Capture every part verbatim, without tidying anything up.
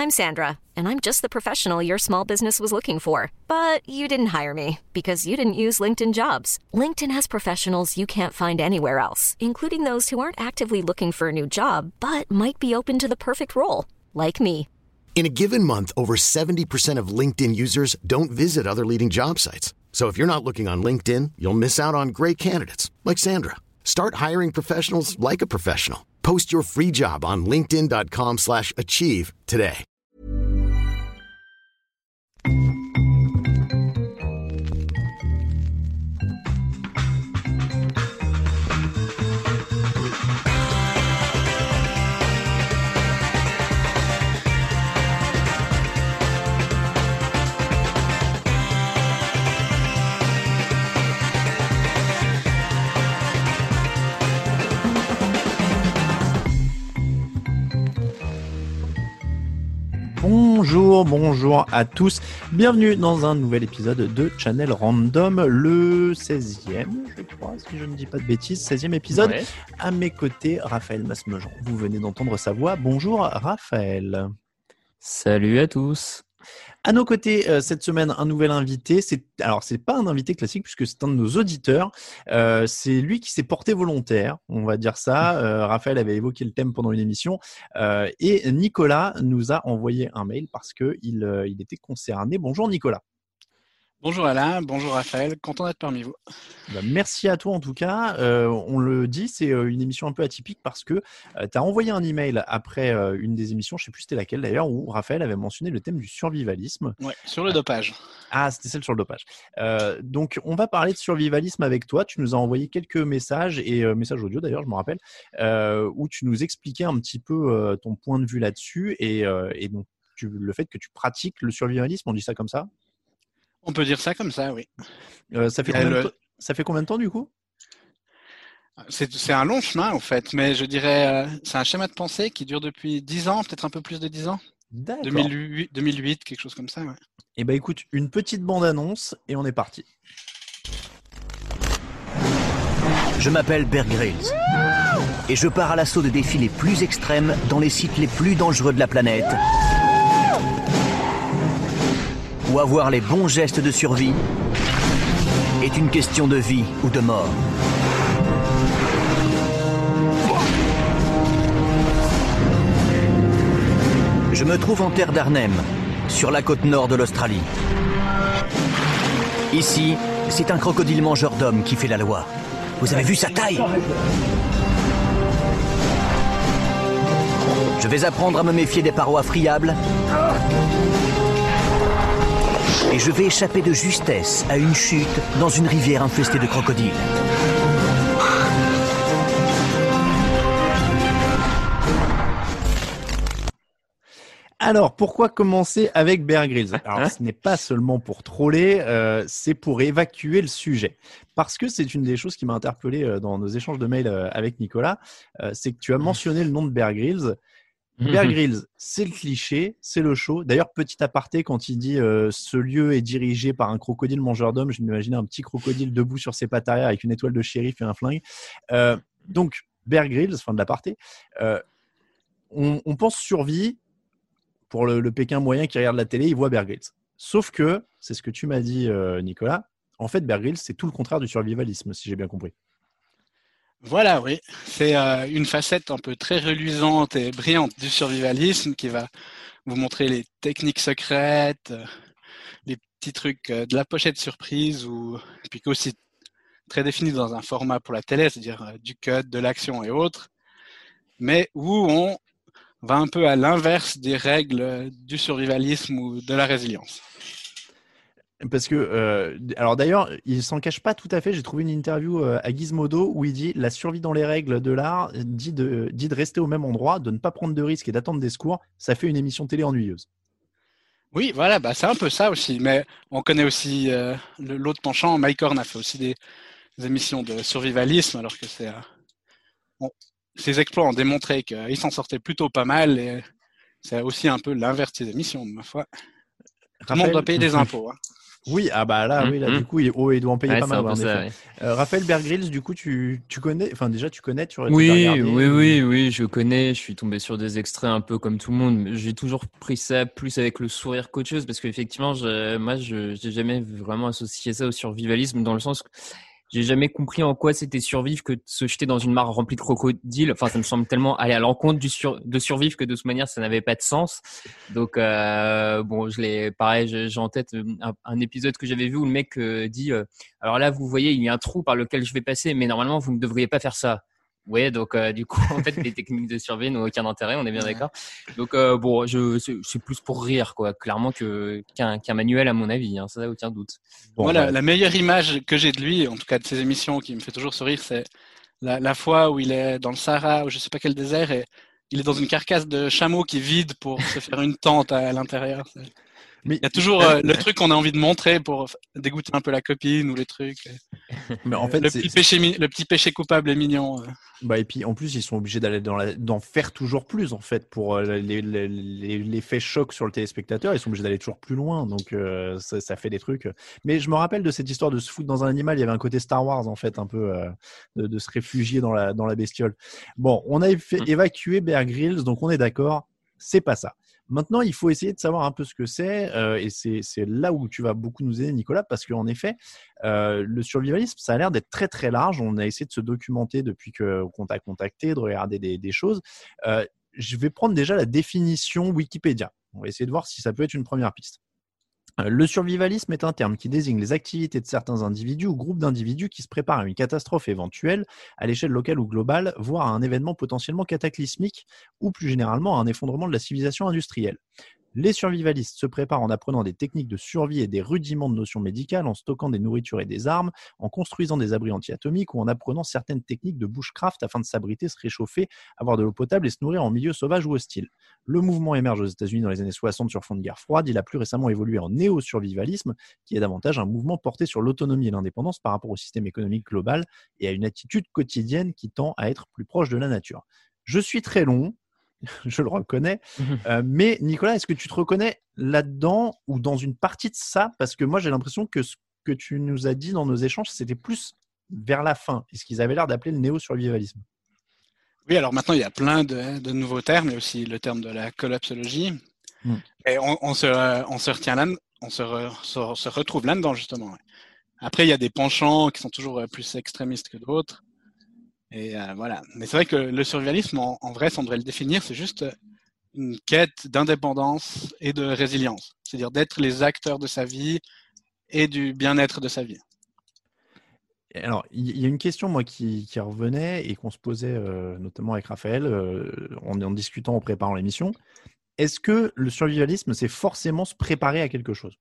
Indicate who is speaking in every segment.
Speaker 1: I'm Sandra, and I'm just the professional your small business was looking for. But you didn't hire me because you didn't use LinkedIn Jobs. LinkedIn has professionals you can't find anywhere else, including those who aren't actively looking for a new job, but might be open to the perfect role, like me.
Speaker 2: In a given month, over seventy percent of LinkedIn users don't visit other leading job sites. So if you're not looking on LinkedIn, you'll miss out on great candidates like Sandra. Start hiring professionals like a professional. Post your free job on linkedin.com slash achieve today.
Speaker 3: Bonjour, bonjour à tous. Bienvenue dans un nouvel épisode de Channel Random, le seizième, je crois, si je ne dis pas de bêtises, seizième épisode. Ouais. À mes côtés, Raphaël Masmejean. Vous venez d'entendre sa voix. Bonjour Raphaël.
Speaker 4: Salut à tous.
Speaker 3: À nos côtés, euh, cette semaine, un nouvel invité. C'est, alors, c'est pas un invité classique puisque c'est un de nos auditeurs. Euh, c'est lui qui s'est porté volontaire, on va dire ça. Euh, Raphaël avait évoqué le thème pendant une émission. Euh, et Nicolas nous a envoyé un mail parce qu'il euh, il était concerné. Bonjour Nicolas.
Speaker 5: Bonjour Alain, bonjour Raphaël, content d'être parmi vous.
Speaker 3: Bah, merci à toi en tout cas. Euh, on le dit, c'est une émission un peu atypique parce que euh, tu as envoyé un email après euh, une des émissions, je ne sais plus c'était laquelle d'ailleurs, où Raphaël avait mentionné le thème du survivalisme.
Speaker 5: Ouais, sur le dopage.
Speaker 3: Ah, c'était celle sur le dopage. Euh, donc, on va parler de survivalisme avec toi. Tu nous as envoyé quelques messages, et euh, messages audio d'ailleurs, je me rappelle, euh, où tu nous expliquais un petit peu euh, ton point de vue là-dessus et, euh, et donc tu, le fait que tu pratiques le survivalisme, on dit ça comme ça ?
Speaker 5: On peut dire ça comme ça, oui.
Speaker 3: Euh, ça, fait combien de t- ça fait combien de temps du coup ?
Speaker 5: c'est, c'est un long chemin en fait, mais je dirais euh, c'est un schéma de pensée qui dure depuis dix ans, peut-être un peu plus de dix ans.
Speaker 3: D'accord.
Speaker 5: deux mille huit, deux mille huit, quelque chose comme ça. Ouais.
Speaker 3: Eh bien écoute, une petite bande-annonce et on est parti.
Speaker 6: Je m'appelle Bear Grylls et je pars à l'assaut de défis les plus extrêmes dans les sites les plus dangereux de la planète. Où avoir les bons gestes de survie est une question de vie ou de mort. Je me trouve en terre d'Arnhem, sur la côte nord de l'Australie. Ici, c'est un crocodile mangeur d'hommes qui fait la loi. Vous avez vu sa taille ? Je vais apprendre à me méfier des parois friables. Et je vais échapper de justesse à une chute dans une rivière infestée de crocodiles.
Speaker 3: Alors, pourquoi commencer avec Bear Grylls ? Alors, ce n'est pas seulement pour troller, euh, c'est pour évacuer le sujet. Parce que c'est une des choses qui m'a interpellé euh, dans nos échanges de mails euh, avec Nicolas, euh, c'est que tu as mentionné le nom de Bear Grylls. Bear Grylls, c'est le cliché, c'est le show. D'ailleurs, petit aparté, quand il dit euh, ce lieu est dirigé par un crocodile mangeur d'hommes, je m'imaginais un petit crocodile debout sur ses pattes arrière avec une étoile de shérif et un flingue. Euh, donc, Bear Grylls, fin de l'aparté, euh, on, on pense survie. Pour le, le Pékin moyen qui regarde la télé, il voit Bear Grylls. Sauf que, c'est ce que tu m'as dit, euh, Nicolas, en fait, Bear Grylls, c'est tout le contraire du survivalisme, si j'ai bien compris.
Speaker 5: Voilà, oui. C'est euh, une facette un peu très reluisante et brillante du survivalisme qui va vous montrer les techniques secrètes, euh, les petits trucs euh, de la pochette surprise, ou puis aussi très défini dans un format pour la télé, c'est-à-dire euh, du cut, de l'action et autres, mais où on va un peu à l'inverse des règles du survivalisme ou de la résilience.
Speaker 3: Parce que, euh, alors d'ailleurs, il s'en cache pas tout à fait. J'ai trouvé une interview euh, à Gizmodo où il dit la survie dans les règles de l'art dit de, dit de rester au même endroit, de ne pas prendre de risques et d'attendre des secours. Ça fait une émission télé ennuyeuse.
Speaker 5: Oui, voilà, bah, c'est un peu ça aussi. Mais on connaît aussi euh, le, l'autre penchant. Mike Horn a fait aussi des, des émissions de survivalisme, alors que c'est, euh, bon, ses exploits ont démontré qu'il s'en sortait plutôt pas mal. Et c'est aussi un peu l'inverse de ses émissions, ma foi. Tout le monde doit payer des impôts. Hein.
Speaker 3: Oui, ah bah là,
Speaker 4: Mmh,
Speaker 3: oui, là,
Speaker 4: mmh.
Speaker 3: du coup, il, oh, il doit en payer
Speaker 4: Ouais,
Speaker 3: pas
Speaker 4: c'est
Speaker 3: mal,
Speaker 4: un
Speaker 3: ouais,
Speaker 4: peu
Speaker 3: en
Speaker 4: ça,
Speaker 3: effet.
Speaker 4: ouais.
Speaker 3: Euh, Raphaël Bear Grylls, du coup, tu, tu connais, enfin déjà, tu connais, tu as déjà
Speaker 4: Oui,
Speaker 3: regardé
Speaker 4: oui,
Speaker 3: ou...
Speaker 4: oui, oui, je connais. Je suis tombé sur des extraits un peu comme tout le monde. Mais j'ai toujours pris ça plus avec le sourire qu'autre chose parce qu'effectivement, je, moi, je j'ai jamais vraiment associé ça au survivalisme dans le sens que j'ai jamais compris en quoi c'était survivre que de se jeter dans une mare remplie de crocodiles. Enfin, ça me semble tellement aller à l'encontre du sur, de survivre que de toute manière, ça n'avait pas de sens. Donc, euh, bon, je l'ai, pareil, j'ai j'ai en tête un, un épisode que j'avais vu où le mec euh, dit, euh, alors là, vous voyez, il y a un trou par lequel je vais passer, mais normalement, vous ne devriez pas faire ça. Ouais, donc euh, du coup, en fait, les techniques de survie n'ont aucun intérêt, on est bien
Speaker 5: Ouais.
Speaker 4: d'accord. Donc euh, bon, je c'est, c'est plus pour rire, quoi, clairement que qu'un, qu'un manuel à mon avis, hein, ça n'a aucun doute.
Speaker 3: Bon,
Speaker 5: Moi,
Speaker 3: bah,
Speaker 5: la, la meilleure image que j'ai de lui, en tout cas de ses émissions, qui me fait toujours sourire, c'est la, la fois où il est dans le Sahara, ou je sais pas quel désert, et il est dans une carcasse de chameau qui vide pour se faire une tente à, à l'intérieur. C'est-
Speaker 3: mais,
Speaker 5: Il y a toujours euh, le truc qu'on a envie de montrer pour f- dégoûter un peu la copine ou les trucs.
Speaker 3: mais en
Speaker 5: Euh,
Speaker 3: fait,
Speaker 5: le,
Speaker 3: c'est,
Speaker 5: petit péché, mi- le petit péché coupable est mignon. euh.
Speaker 3: bah, et puis en plus, ils sont obligés d'aller dans la, d'en faire toujours plus en fait pour euh, les, les, les- l'effet choc sur le téléspectateur. Ils sont obligés d'aller toujours plus loin, donc euh, ça, ça fait des trucs. Mais je me rappelle de cette histoire de se foutre dans un animal. Il y avait un côté Star Wars en fait, un peu euh, de, de se réfugier dans la dans la bestiole. Bon, on a fait
Speaker 4: Mm.
Speaker 3: évacuer Bear Grylls, donc on est d'accord, c'est pas ça. Maintenant, il faut essayer de savoir un peu ce que c'est, euh, et c'est, c'est là où tu vas beaucoup nous aider, Nicolas, parce qu'en effet, euh, le survivalisme, ça a l'air d'être très très large. On a essayé de se documenter depuis que, qu'on t'a contacté, de regarder des, des choses. Euh, je vais prendre déjà la définition Wikipédia. On va essayer de voir si ça peut être une première piste. Le survivalisme est un terme qui désigne les activités de certains individus ou groupes d'individus qui se préparent à une catastrophe éventuelle à l'échelle locale ou globale, voire à un événement potentiellement cataclysmique ou plus généralement à un effondrement de la civilisation industrielle. Les survivalistes se préparent en apprenant des techniques de survie et des rudiments de notions médicales, en stockant des nourritures et des armes, en construisant des abris anti-atomiques ou en apprenant certaines techniques de bushcraft afin de s'abriter, se réchauffer, avoir de l'eau potable et se nourrir en milieu sauvage ou hostile. Le mouvement émerge aux États-Unis dans les années soixante sur fond de guerre froide. Il a plus récemment évolué en néo-survivalisme, qui est davantage un mouvement porté sur l'autonomie et l'indépendance par rapport au système économique global et à une attitude quotidienne qui tend à être plus proche de la nature. Je suis très long, je le reconnais. Euh, mais Nicolas, est-ce que tu te reconnais là-dedans ou dans une partie de ça? Parce que moi, j'ai l'impression que ce que tu nous as dit dans nos échanges, c'était plus vers la fin, et ce qu'ils avaient l'air d'appeler le néo-survivalisme.
Speaker 5: Oui, alors maintenant, il y a plein de, de nouveaux termes. Il y a aussi le terme de la collapsologie.
Speaker 3: Mm.
Speaker 5: Et on, on, se, on se retient là, on se, re, se, se retrouve là-dedans, justement. Ouais. Après, il y a des penchants qui sont toujours plus extrémistes que d'autres. Et euh, voilà. Mais c'est vrai que le survivalisme, en, en vrai, si on devrait le définir, c'est juste une quête d'indépendance et de résilience. C'est-à-dire d'être les acteurs de sa vie et du bien-être de sa vie.
Speaker 3: Alors, il y a une question, moi, qui, qui revenait et qu'on se posait euh, notamment avec Raphaël euh, en, en discutant, en préparant l'émission. Est-ce que le survivalisme, c'est forcément se préparer à quelque chose?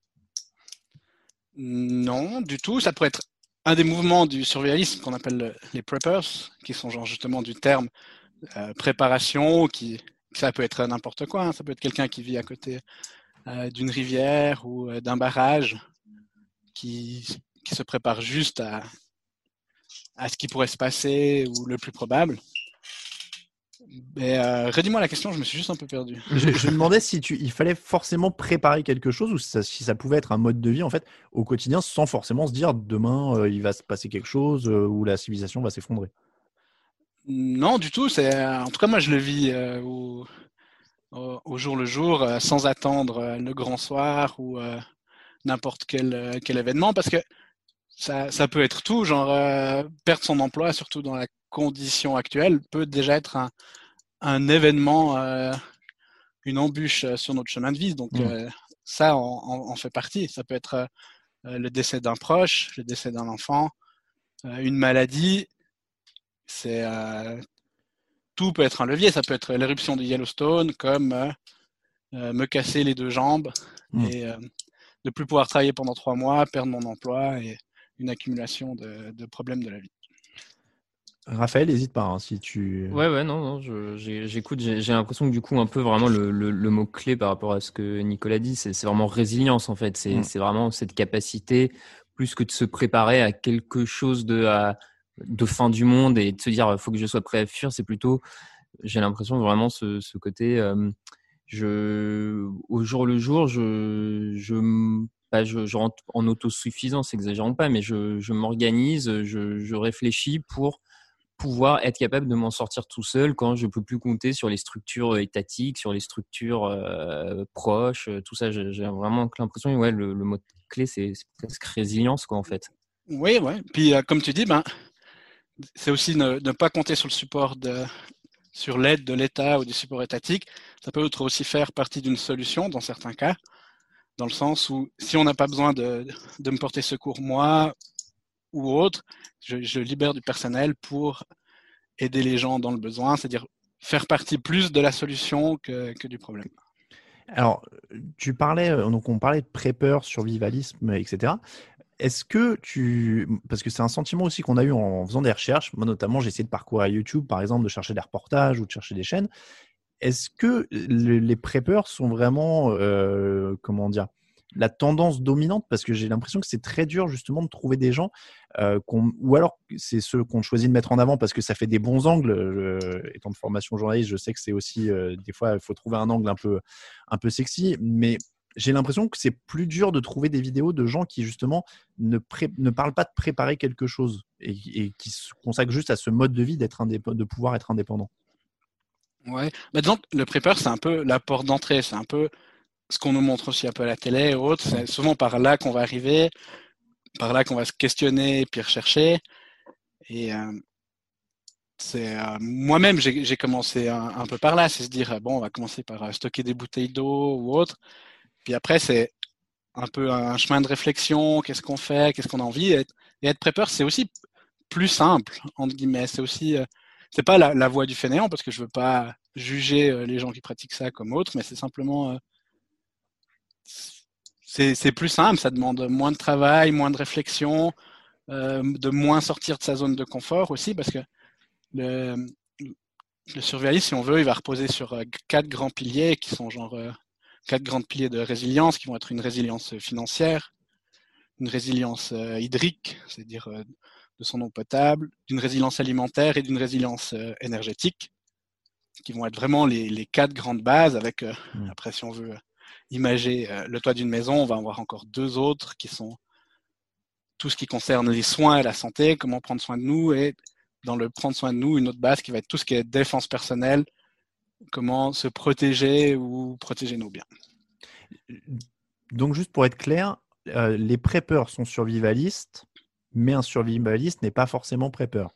Speaker 5: Non, du tout. Ça pourrait être un des mouvements du survivalisme qu'on appelle les preppers, qui sont genre justement du terme euh, préparation, qui ça peut être n'importe quoi. Hein. Ça peut être quelqu'un qui vit à côté euh, d'une rivière ou euh, d'un barrage, qui, qui se prépare juste à, à ce qui pourrait se passer ou le plus probable. Mais euh, redis-moi la question, je me suis juste un peu perdu.
Speaker 3: Je, je me demandais si tu, il fallait forcément préparer quelque chose ou si ça, si ça pouvait être un mode de vie en fait au quotidien sans forcément se dire demain euh, il va se passer quelque chose euh, ou la civilisation va s'effondrer.
Speaker 5: Non, du tout. C'est, en tout cas, moi, je le vis euh, au, au, au jour le jour, euh, sans attendre euh, le grand soir ou euh, n'importe quel, euh, quel événement, parce que ça, ça peut être tout. Genre, euh, perdre son emploi, surtout dans la condition actuelle, peut déjà être un, un événement, euh, une embûche sur notre chemin de vie. Donc, mmh. euh, ça en, en, en fait partie. Ça peut être euh, le décès d'un proche, le décès d'un enfant, euh, une maladie. C'est euh, tout peut être un levier. Ça peut être l'éruption du Yellowstone, comme euh, euh, me casser les deux jambes mmh. et euh, de plus pouvoir travailler pendant trois mois, perdre mon emploi et une accumulation de, de problèmes de la vie.
Speaker 3: Raphaël, n'hésite pas hein, si tu.
Speaker 4: Ouais, ouais, non, non, je, j'ai, j'écoute. J'ai, j'ai l'impression que du coup, un peu vraiment le, le, le mot clé par rapport à ce que Nicolas dit, c'est, c'est vraiment résilience en fait. C'est, mmh. c'est vraiment cette capacité, plus que de se préparer à quelque chose de, à, de fin du monde et de se dire, faut que je sois prêt à fuir. C'est plutôt, j'ai l'impression vraiment ce, ce côté, euh, je, au jour le jour, je, je pas, je, je rentre en autosuffisance, exagérons pas, mais je, je m'organise, je, je réfléchis pour pouvoir être capable de m'en sortir tout seul quand je peux plus compter sur les structures étatiques, sur les structures euh, proches, tout ça. J'ai, j'ai vraiment l'impression, ouais, le, le mot clé, c'est, c'est presque résilience, quoi, en fait.
Speaker 5: Oui, ouais. Puis, euh, comme tu dis, ben, c'est aussi ne, ne pas compter sur le support de, sur l'aide de l'État ou du support étatique. Ça peut être aussi faire partie d'une solution dans certains cas, dans le sens où si on n'a pas besoin de, de me porter secours moi ou autre, je, je libère du personnel pour aider les gens dans le besoin, c'est-à-dire faire partie plus de la solution que, que du problème.
Speaker 3: Alors, tu parlais, donc on parlait de prepper, survivalisme, et cetera. Est-ce que tu... Parce que c'est un sentiment aussi qu'on a eu en faisant des recherches. Moi, notamment, j'ai essayé de parcourir YouTube, par exemple, de chercher des reportages ou de chercher des chaînes. Est-ce que le, les preppers sont vraiment, euh, comment dire, la tendance dominante? Parce que j'ai l'impression que c'est très dur, justement, de trouver des gens euh, qu'on... ou alors c'est ceux qu'on choisit de mettre en avant parce que ça fait des bons angles. Je... Étant de formation journaliste, je sais que c'est aussi, euh, des fois, il faut trouver un angle un peu, un peu sexy, mais j'ai l'impression que c'est plus dur de trouver des vidéos de gens qui, justement, ne, pré... ne parlent pas de préparer quelque chose et, et qui se consacrent juste à ce mode de vie d'être indép... de pouvoir être indépendant.
Speaker 5: Ouais. Bah, disons que le prepper, c'est un peu la porte d'entrée. C'est un peu ce qu'on nous montre aussi un peu à la télé et autres. C'est souvent par là qu'on va arriver, par là qu'on va se questionner et puis rechercher. Et euh, c'est euh, moi-même, j'ai, j'ai commencé un, un peu par là. C'est se dire, bon, on va commencer par euh, stocker des bouteilles d'eau ou autre. Puis après, c'est un peu un chemin de réflexion. Qu'est-ce qu'on fait? Qu'est-ce qu'on a envie? Et être, et être prepper, c'est aussi plus simple, entre guillemets. C'est aussi... Euh, c'est pas la, la voie du fainéant parce que je veux pas juger euh, les gens qui pratiquent ça comme autres, mais c'est simplement euh, c'est, c'est plus simple, ça demande moins de travail, moins de réflexion, euh, de moins sortir de sa zone de confort aussi parce que le, le survivalisme, si on veut, il va reposer sur euh, quatre grands piliers qui sont genre euh, quatre grands piliers de résilience qui vont être une résilience financière, une résilience euh, hydrique, c'est-à-dire euh, de son eau potable, d'une résilience alimentaire et d'une résilience euh, énergétique, qui vont être vraiment les, les quatre grandes bases. Avec, euh, mmh. Après, si on veut euh, imager euh, le toit d'une maison, on va en avoir encore deux autres qui sont tout ce qui concerne les soins et la santé, comment prendre soin de nous, et dans le prendre soin de nous, une autre base qui va être tout ce qui est défense personnelle, comment se protéger ou protéger nos biens.
Speaker 3: Donc, juste pour être clair, euh, les preppers sont survivalistes, mais un survivaliste n'est pas forcément prepper.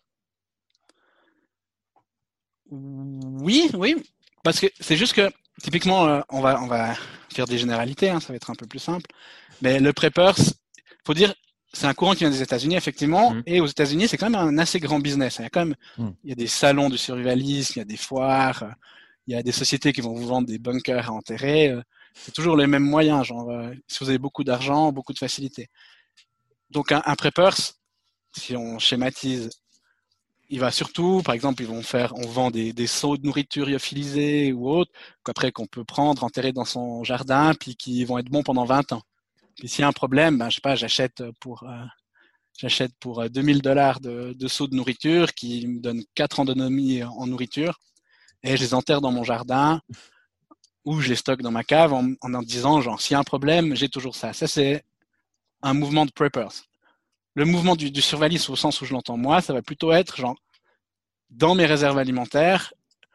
Speaker 5: Oui, oui, parce que c'est juste que typiquement, euh, on va on va faire des généralités, hein, ça va être un peu plus simple. Mais le prepper, faut dire, c'est un courant qui vient des États-Unis effectivement, mmh. et aux États-Unis, c'est quand même un assez grand business. Il y a quand même, mmh. il y a des salons du survivalisme, il y a des foires, il y a des sociétés qui vont vous vendre des bunkers à enterrer. C'est toujours les mêmes moyens, genre euh, si vous avez beaucoup d'argent, beaucoup de facilité. Donc un, un prepper, si on schématise, il va surtout, par exemple, ils vont faire, on vend des, des seaux de nourriture lyophilisés ou autres, qu'après qu'on peut prendre, enterrer dans son jardin, puis qui vont être bons pendant vingt ans. Puis s'il y a un problème, ben je sais pas, j'achète pour euh, j'achète pour deux mille dollars de, de seaux de nourriture qui me donnent quatre ans d'autonomie en nourriture, et je les enterre dans mon jardin ou je les stocke dans ma cave en en, en disant genre s'il y a un problème, j'ai toujours ça. Ça c'est un mouvement de preppers. Le mouvement du, du survivalisme au sens où je l'entends moi, ça va plutôt être genre dans mes réserves alimentaires,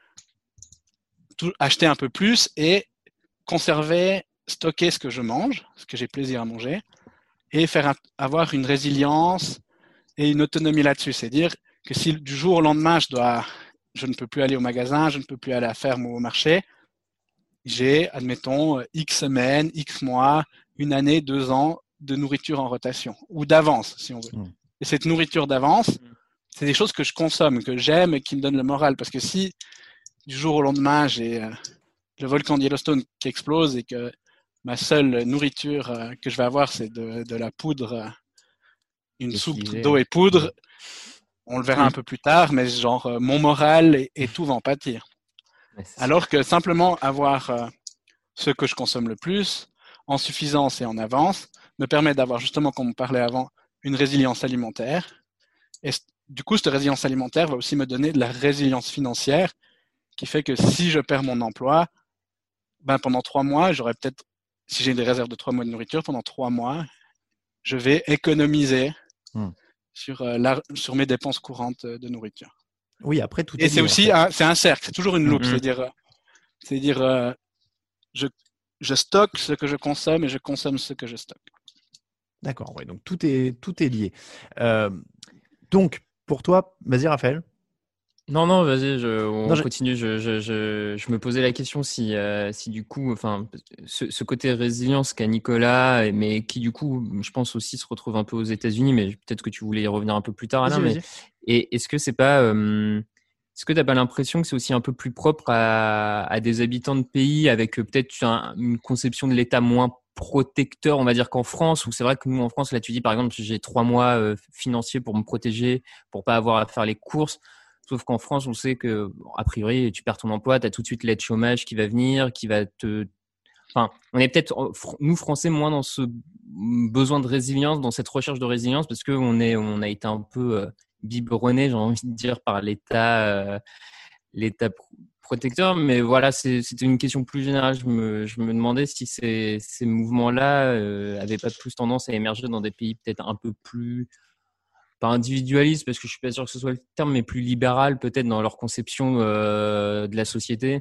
Speaker 5: tout, acheter un peu plus et conserver, stocker ce que je mange, ce que j'ai plaisir à manger, et faire un, avoir une résilience et une autonomie là-dessus. C'est-à-dire que si du jour au lendemain je dois, je ne peux plus aller au magasin, je ne peux plus aller à la ferme ou au marché, j'ai, admettons, X semaines, X mois, une année, deux ans de nourriture en rotation, ou d'avance, si on veut. Mmh. Et cette nourriture d'avance, mmh. c'est des choses que je consomme, que j'aime et qui me donnent le moral. Parce que si, du jour au lendemain, j'ai euh, le volcan de Yellowstone qui explose et que ma seule nourriture euh, que je vais avoir, c'est de, de la poudre, euh, une et soupe est... d'eau et poudre, on le verra mmh. un peu plus tard, mais genre, euh, mon moral et, et tout va en pâtir. Alors que simplement avoir euh, ce que je consomme le plus, en suffisance et en avance, me permet d'avoir justement, comme on parlait avant, une résilience alimentaire. Et du coup, cette résilience alimentaire va aussi me donner de la résilience financière qui fait que si je perds mon emploi, ben pendant trois mois, j'aurai peut-être si j'ai des réserves de trois mois de nourriture, pendant trois mois, je vais économiser mmh. sur, euh, la, sur mes dépenses courantes de nourriture.
Speaker 3: Oui, après tout.
Speaker 5: Et
Speaker 3: est
Speaker 5: c'est
Speaker 3: lié,
Speaker 5: aussi
Speaker 3: en fait.
Speaker 5: un, c'est un cercle, c'est toujours une loupe,
Speaker 4: Mmh.
Speaker 5: c'est-à-dire, c'est-à-dire euh, je, je stocke ce que je consomme et je consomme ce que je stocke.
Speaker 3: D'accord, ouais, donc tout est, tout est lié. Euh, donc, pour toi, vas-y Raphaël.
Speaker 4: Non, non, vas-y, je, on
Speaker 3: Non, je-
Speaker 4: continue. Je, je, je, je me posais la question si, euh, si du coup, enfin, ce, ce côté résilience qu'a Nicolas, mais qui du coup, je pense aussi se retrouve un peu aux États-Unis, mais peut-être que tu voulais y revenir un peu plus tard, Alain.
Speaker 3: Vas-y,
Speaker 4: Mais
Speaker 3: vas-y.
Speaker 4: et est-ce que c'est pas, euh, est-ce que t'as pas l'impression que c'est aussi un peu plus propre à, à des habitants de pays avec euh, peut-être un- une conception de l'État moins protecteur, on va dire, qu'en France, où c'est vrai que nous en France, là, tu dis par exemple, j'ai trois mois euh, financiers pour me protéger, pour pas avoir à faire les courses. Sauf qu'en France, on sait que, a priori, tu perds ton emploi, tu as tout de suite l'aide chômage qui va venir, qui va te... Enfin, on est peut-être, nous, Français, moins dans ce besoin de résilience, dans cette recherche de résilience, parce qu'on est, on a été un peu euh, biberonné, j'ai envie de dire, par l'État, euh, l'État protecteur. Mais voilà, c'est, c'était une question plus générale. Je me, je me demandais si ces, ces mouvements-là euh, avaient pas plus tendance à émerger dans des pays peut-être un peu plus... pas individualiste parce que je suis pas sûr que ce soit le terme, mais plus libéral peut-être dans leur conception euh, de la société.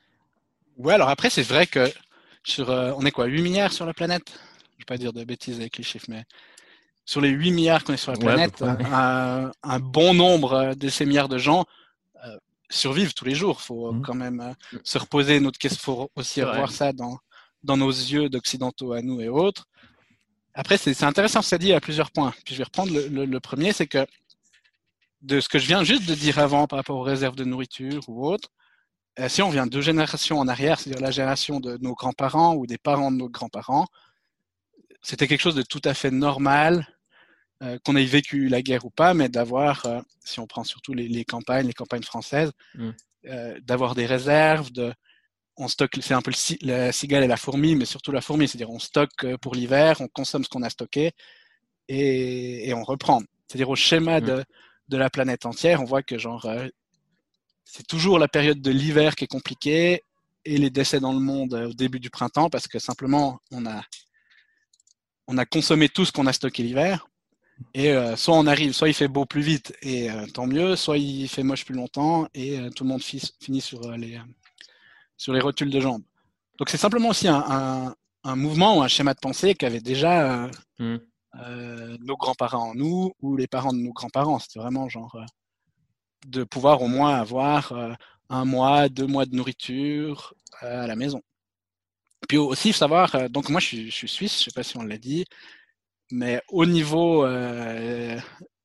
Speaker 5: Ouais, alors après, c'est vrai que sur, euh, on est quoi, huit milliards sur la planète? Je vais pas dire de bêtises avec les chiffres, mais sur les huit milliards qu'on est sur la planète,
Speaker 4: ouais, près, ouais.
Speaker 5: un, un bon nombre de ces milliards de gens euh, survivent tous les jours. Il faut mmh. quand même euh, se reposer notre question. Il faut aussi revoir ça dans, dans nos yeux d'occidentaux à nous et autres. Après, c'est, c'est intéressant, ça dit à plusieurs points. Puis je vais reprendre le, le, le premier, c'est que de ce que je viens juste de dire avant par rapport aux réserves de nourriture ou autres, euh, si on vient deux générations en arrière, c'est-à-dire la génération de nos grands-parents ou des parents de nos grands-parents, c'était quelque chose de tout à fait normal, euh, qu'on ait vécu la guerre ou pas, mais d'avoir, euh, si on prend surtout les, les campagnes, les campagnes françaises, mm. euh, d'avoir des réserves, de, on stocke, c'est un peu le, la cigale et la fourmi, mais surtout la fourmi, c'est-à-dire on stocke pour l'hiver, on consomme ce qu'on a stocké et, et on reprend. C'est-à-dire au schéma mm. de, de la planète entière, on voit que genre euh, c'est toujours la période de l'hiver qui est compliquée et les décès dans le monde au début du printemps parce que simplement on a, on a consommé tout ce qu'on a stocké l'hiver et euh, soit on arrive, soit il fait beau plus vite et euh, tant mieux, soit il fait moche plus longtemps et euh, tout le monde fi- finit sur, euh, les, euh, sur les rotules de jambes. Donc c'est simplement aussi un, un, un mouvement ou un schéma de pensée qu'avaient déjà euh, mmh. euh, nos grands-parents en nous ou les parents de nos grands-parents. C'était vraiment genre... Euh, de pouvoir au moins avoir euh, un mois, deux mois de nourriture euh, à la maison. Puis aussi savoir, euh, donc moi je suis, je suis suisse, je sais pas si on l'a dit, mais au niveau, euh,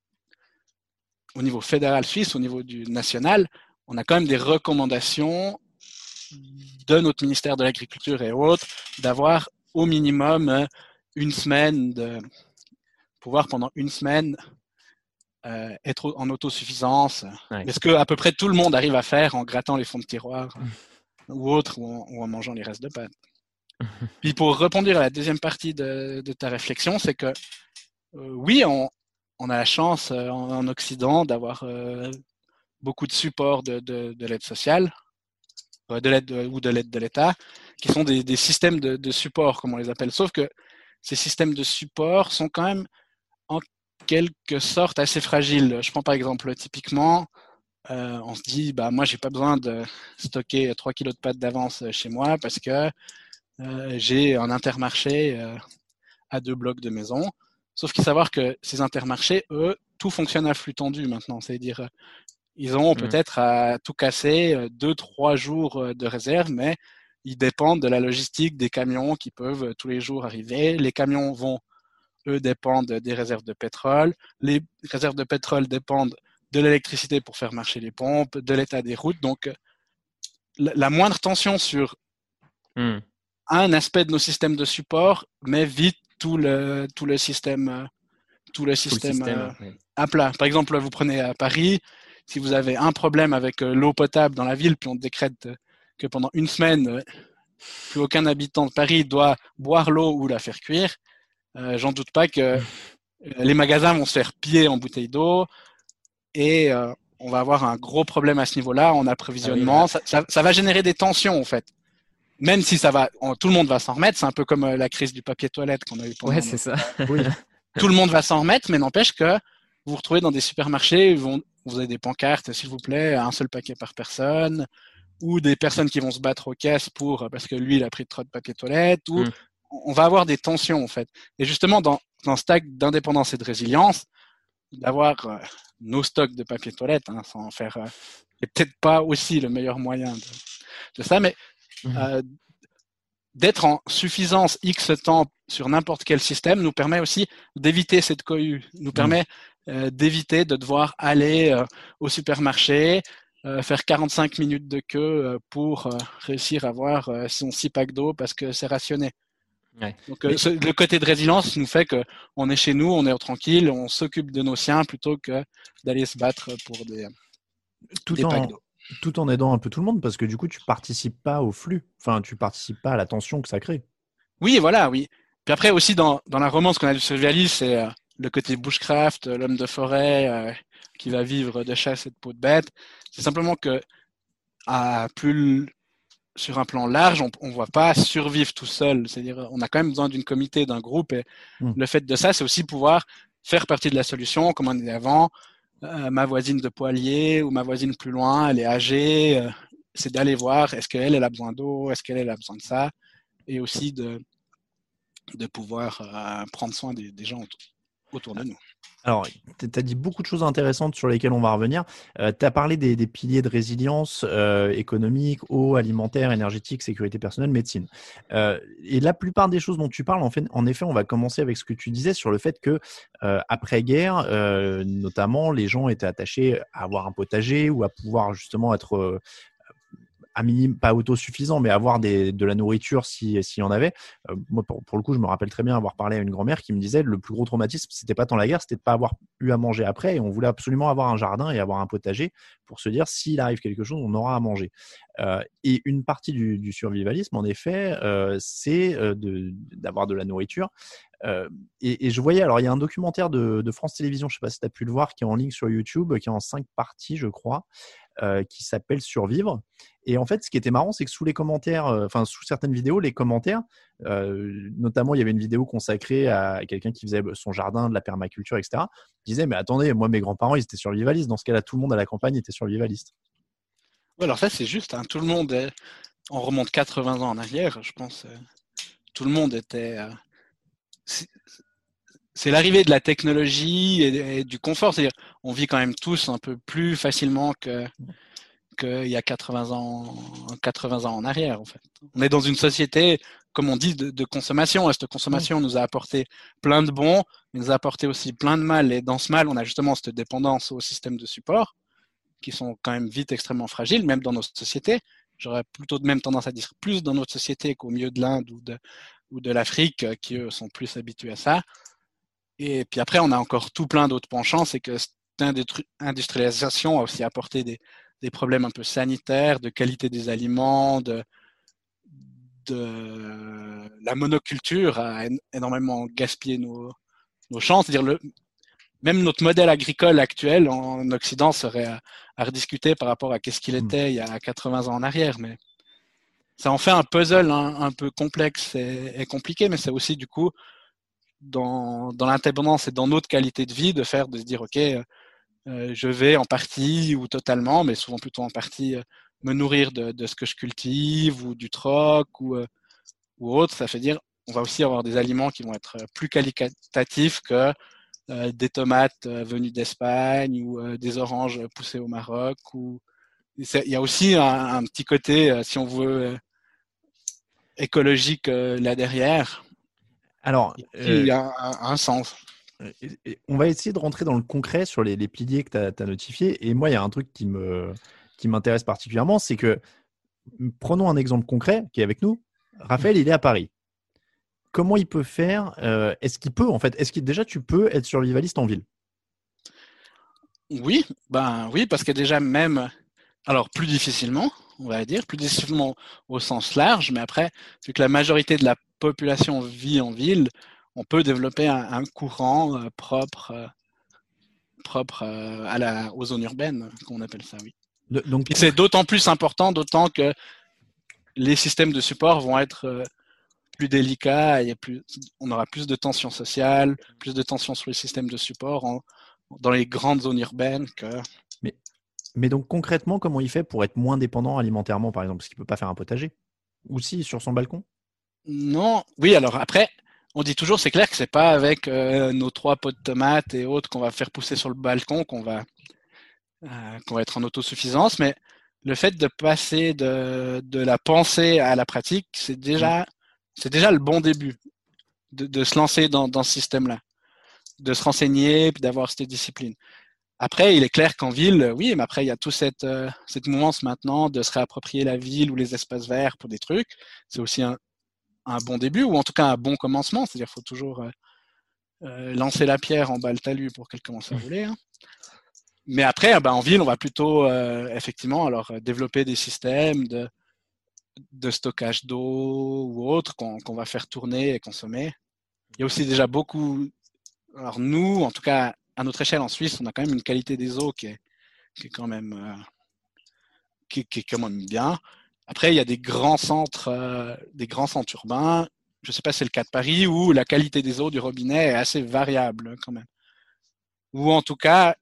Speaker 5: au niveau fédéral suisse, au niveau du national, on a quand même des recommandations de notre ministère de l'Agriculture et autres d'avoir au minimum une semaine, de pouvoir pendant une semaine Euh, être en autosuffisance. Ouais. Est-ce que à peu près tout le monde arrive à faire en grattant les fonds de tiroir ou autre, ou en, ou en mangeant les restes de pâtes. Puis pour répondre à la deuxième partie de, de ta réflexion, c'est que euh, oui, on, on a la chance euh, en, en Occident d'avoir euh, beaucoup de support de, de, de l'aide sociale euh, de l'aide de, ou de l'aide de l'État, qui sont des, des systèmes de, de support, comme on les appelle. Sauf que ces systèmes de support sont quand même en quelque sorte assez fragile. Je prends par exemple typiquement, euh, on se dit bah moi j'ai pas besoin de stocker trois kilos de pâtes d'avance chez moi parce que euh, j'ai un Intermarché euh, à deux blocs de maison. Sauf qu'il faut savoir que ces Intermarchés, eux, tout fonctionne à flux tendu maintenant. C'est-à-dire ils ont mmh. peut-être à tout casser deux, trois jours de réserve, mais ils dépendent de la logistique des camions qui peuvent tous les jours arriver. Les camions vont eux dépendent des réserves de pétrole. Les réserves de pétrole dépendent de l'électricité pour faire marcher les pompes, de l'état des routes. Donc, la, la moindre tension sur mm. un aspect de nos systèmes de support met vite tout le, tout le système, tout le système, tout le système euh, oui. à plat. Par exemple, vous prenez à Paris, si vous avez un problème avec l'eau potable dans la ville, puis on décrète que pendant une semaine, plus aucun habitant de Paris doit boire l'eau ou la faire cuire, Euh, j'en doute pas que euh, les magasins vont se faire piller en bouteilles d'eau et euh, on va avoir un gros problème à ce niveau-là en approvisionnement. Ah oui, ouais. ça, ça, ça va générer des tensions en fait. même si ça va, on, tout le monde va s'en remettre. C'est un peu comme euh, la crise du papier toilette qu'on a eu pendant.
Speaker 4: Ouais, c'est ça.
Speaker 3: Oui.
Speaker 5: Tout le monde va s'en remettre, mais n'empêche que vous vous retrouvez dans des supermarchés, où vont, vous avez des pancartes, s'il vous plaît, un seul paquet par personne, ou des personnes qui vont se battre aux caisses pour parce que lui il a pris trop de papier toilette, ou
Speaker 4: Mm.
Speaker 5: on va avoir des tensions en fait. Et justement dans dans ce stack d'indépendance et de résilience, d'avoir euh, nos stocks de papier toilette, hein, sans en faire, euh, c'est peut-être pas aussi le meilleur moyen de, de ça, mais
Speaker 4: Mm.
Speaker 5: euh, d'être en suffisance X temps sur n'importe quel système nous permet aussi d'éviter cette cohue, nous permet euh, d'éviter de devoir aller euh, au supermarché, euh, faire quarante-cinq minutes de queue euh, pour euh, réussir à avoir euh, son six packs d'eau parce que c'est rationné.
Speaker 4: Ouais.
Speaker 5: Donc euh,
Speaker 3: Mais-
Speaker 5: ce, le côté de résilience nous fait que on est chez nous, on est tranquille, on s'occupe de nos siens plutôt que d'aller se battre pour des,
Speaker 3: Tout
Speaker 5: des
Speaker 3: en,
Speaker 5: packs d'eau.
Speaker 3: tout en aidant un peu tout le monde, parce que du coup, tu participes pas au flux. Enfin, tu participes pas à la tension que ça crée.
Speaker 5: Oui, voilà, oui. Puis après aussi dans, dans la romance qu'on a du survivaliste, c'est euh, le côté bushcraft, euh, l'homme de forêt euh, qui va vivre de chasse et de peau de bête. C'est simplement que à plus sur un plan large, on ne va pas survivre tout seul. C'est-à-dire, on a quand même besoin d'une comité, d'un groupe. Et
Speaker 3: Mm.
Speaker 5: le fait de ça, c'est aussi pouvoir faire partie de la solution, comme on disait avant. Euh, ma voisine de Poilier ou ma voisine plus loin, elle est âgée. Euh, c'est d'aller voir, est-ce qu'elle, elle a besoin d'eau, est-ce qu'elle, elle a besoin de ça. Et aussi de, de pouvoir euh, prendre soin des, des gens autour, autour de nous.
Speaker 3: Alors, tu as dit beaucoup de choses intéressantes sur lesquelles on va revenir. Euh, tu as parlé des, des piliers de résilience euh, économique, eau, alimentaire, énergétique, sécurité personnelle, médecine. Euh, et la plupart des choses dont tu parles, en, fait, en effet, on va commencer avec ce que tu disais sur le fait que euh, après-guerre, euh, notamment, les gens étaient attachés à avoir un potager ou à pouvoir justement être euh, à minimum, pas autosuffisant, mais avoir des, de la nourriture s'il si y en avait. Euh, moi, pour, pour le coup, je me rappelle très bien avoir parlé à une grand-mère qui me disait le plus gros traumatisme, c'était pas tant la guerre, c'était de pas avoir eu à manger après. Et on voulait absolument avoir un jardin et avoir un potager pour se dire s'il arrive quelque chose, on aura à manger. Euh, et une partie du, du survivalisme, en effet, euh, c'est euh, de, d'avoir de la nourriture. Euh, et, et je voyais, alors il y a un documentaire de, de France Télévisions, je ne sais pas si tu as pu le voir, qui est en ligne sur YouTube, qui est en cinq parties, je crois, euh, qui s'appelle Survivre. Et en fait, ce qui était marrant, c'est que sous les commentaires, euh, enfin sous certaines vidéos, les commentaires, euh, notamment il y avait une vidéo consacrée à quelqu'un qui faisait son jardin, de la permaculture, et cetera, disait mais attendez, moi mes grands-parents ils étaient survivalistes. Dans ce cas-là, tout le monde à la campagne était survivaliste.
Speaker 5: Ouais, alors ça, c'est juste, hein, tout le monde, est, on remonte quatre-vingts ans en arrière, je pense, euh, tout le monde était... Euh, c'est, c'est l'arrivée de la technologie et, et du confort, c'est-à-dire on vit quand même tous un peu plus facilement que qu'il y a quatre-vingts ans, quatre-vingts ans en arrière, en fait. On est dans une société, comme on dit, de, de consommation. Et cette consommation nous a apporté plein de bons, mais nous a apporté aussi plein de mal. Et dans ce mal, on a justement cette dépendance au système de support, qui sont quand même vite extrêmement fragiles, même dans nos sociétés. J'aurais plutôt de même tendance à dire plus dans notre société qu'au milieu de l'Inde ou de, ou de l'Afrique, qui eux sont plus habitués à ça. Et puis après, on a encore tout plein d'autres penchants, c'est que cette industrialisation a aussi apporté des, des problèmes un peu sanitaires, de qualité des aliments, de, de la monoculture a énormément gaspillé nos, nos champs. C'est-à-dire le, même notre modèle agricole actuel en Occident serait à, à rediscuter par rapport à ce qu'il était mmh. il y a quatre-vingts ans en arrière. Mais ça en fait un puzzle hein, un peu complexe et, et compliqué, mais c'est aussi du coup dans, dans l'indépendance et dans notre qualité de vie de faire, de se dire ok, euh, je vais en partie ou totalement, mais souvent plutôt en partie, euh, me nourrir de, de ce que je cultive ou du troc ou, euh, ou autre. Ça fait dire on va aussi avoir des aliments qui vont être plus qualitatifs que euh, des tomates euh, venues d'Espagne ou euh, des oranges poussées au Maroc. Ou... Il y a aussi un, un petit côté, euh, si on veut, euh, écologique euh, là derrière.
Speaker 3: Alors,
Speaker 5: il y a euh, un, un sens.
Speaker 3: On va essayer de rentrer dans le concret sur les, les piliers que tu as notifiés. Et moi, il y a un truc qui me, qui m'intéresse particulièrement, c'est que, prenons un exemple concret qui est avec nous. Raphaël, il est à Paris. Comment il peut faire euh, Est-ce qu'il peut, en fait, est-ce que déjà tu peux être survivaliste en ville?
Speaker 5: Oui, ben oui, parce que déjà même, alors plus difficilement, on va dire, plus difficilement au sens large, mais après, vu que la majorité de la population vit en ville, on peut développer un, un courant euh, propre, euh, propre euh, à la, aux zones urbaines, qu'on appelle ça, oui.
Speaker 3: De, donc,
Speaker 5: Et c'est d'autant plus important, d'autant que les systèmes de support vont être euh, plus délicats, il y a plus, on aura plus de tensions sociales, plus de tensions sur les systèmes de support en, dans les grandes zones urbaines que...
Speaker 3: Mais, mais donc concrètement, comment il fait pour être moins dépendant alimentairement, par exemple, parce qu'il ne peut pas faire un potager? Ou si, sur son balcon?
Speaker 5: Non, oui, alors après, on dit toujours, c'est clair que c'est pas avec euh, nos trois pots de tomates et autres qu'on va faire pousser sur le balcon qu'on va, euh, qu'on va être en autosuffisance, mais le fait de passer de, de la pensée à la pratique, c'est déjà, mmh. c'est déjà le bon début de, de se lancer dans, dans ce système-là, de se renseigner puis d'avoir cette discipline. Après, il est clair qu'en ville, oui, mais après, il y a toute cette, euh, cette mouvance maintenant de se réapproprier la ville ou les espaces verts pour des trucs. C'est aussi un, un bon début, ou en tout cas un bon commencement. C'est-à-dire qu'il faut toujours euh, euh, lancer la pierre en bas le talus pour qu'elle commence à rouler. Hein. Mais après, ben, en ville, on va plutôt, euh, effectivement, alors développer des systèmes de, de stockage d'eau ou autres qu'on, qu'on va faire tourner et consommer. Il y a aussi déjà beaucoup... Alors nous, en tout cas, à notre échelle en Suisse, on a quand même une qualité des eaux qui est, qui est quand même euh, qui, qui est quand même bien. Après, il y a des grands centres, euh, des grands centres urbains. Je ne sais pas si c'est le cas de Paris où la qualité des eaux du robinet est assez variable quand même. Ou en tout cas,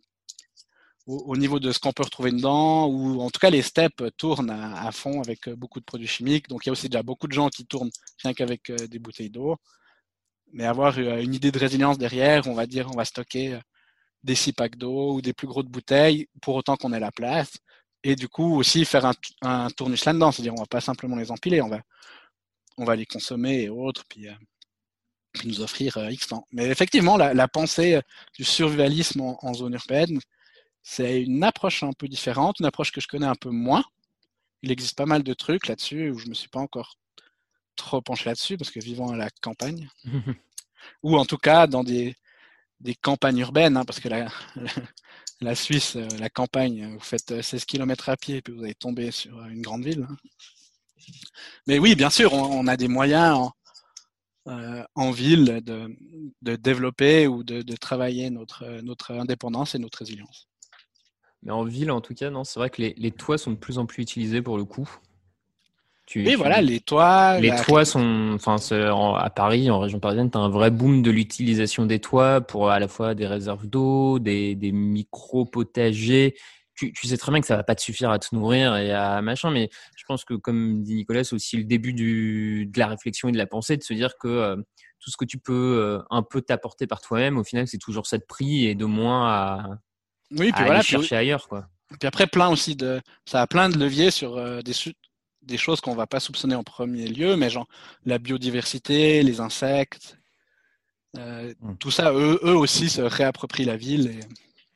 Speaker 5: au, au niveau de ce qu'on peut retrouver dedans, ou en tout cas les steppes tournent à, à fond avec beaucoup de produits chimiques. Donc il y a aussi déjà beaucoup de gens qui tournent rien qu'avec euh, des bouteilles d'eau. Mais avoir une idée de résilience derrière, on va dire, on va stocker des six packs d'eau ou des plus grosses bouteilles pour autant qu'on ait la place. Et du coup, aussi faire un, un tournus là-dedans. C'est-à-dire, on va pas simplement les empiler, on va, on va les consommer et autres, puis, euh, puis nous offrir euh, X temps. Mais effectivement, la, la pensée du survivalisme en, en zone urbaine, c'est une approche un peu différente, une approche que je connais un peu moins. Il existe pas mal de trucs là-dessus où je me suis pas encore trop penché là-dessus parce que vivant à la campagne ou en tout cas dans des, des campagnes urbaines hein, parce que la, la, la Suisse, la campagne, vous faites seize kilomètres à pied et puis vous allez tomber sur une grande ville. Hein. Mais oui, bien sûr, on, on a des moyens en, euh, en ville de, de développer ou de, de travailler notre, notre indépendance et notre résilience.
Speaker 4: Mais en ville, en tout cas, non, c'est vrai que les, les toits sont de plus en plus utilisés pour le coup. Tu,
Speaker 5: oui,
Speaker 4: tu...
Speaker 5: voilà, les toits.
Speaker 4: Les
Speaker 5: la...
Speaker 4: toits sont, enfin, en, à Paris, en région parisienne, tu as un vrai boom de l'utilisation des toits pour à la fois des réserves d'eau, des, des micro-potagers. Tu, tu sais très bien que ça va pas te suffire à te nourrir et à machin, mais je pense que, comme dit Nicolas, c'est aussi le début du, de la réflexion et de la pensée, de se dire que euh, tout ce que tu peux euh, un peu t'apporter par toi-même, au final, c'est toujours ça de prix et de moins à,
Speaker 5: oui, puis
Speaker 4: à
Speaker 5: voilà,
Speaker 4: aller chercher
Speaker 5: puis,
Speaker 4: ailleurs, quoi.
Speaker 5: Puis après, plein aussi de, ça a plein de leviers sur euh, des des choses qu'on va pas soupçonner en premier lieu, mais genre la biodiversité, les insectes, euh, mmh. tout ça, eux, eux aussi se réapproprient la ville. Et...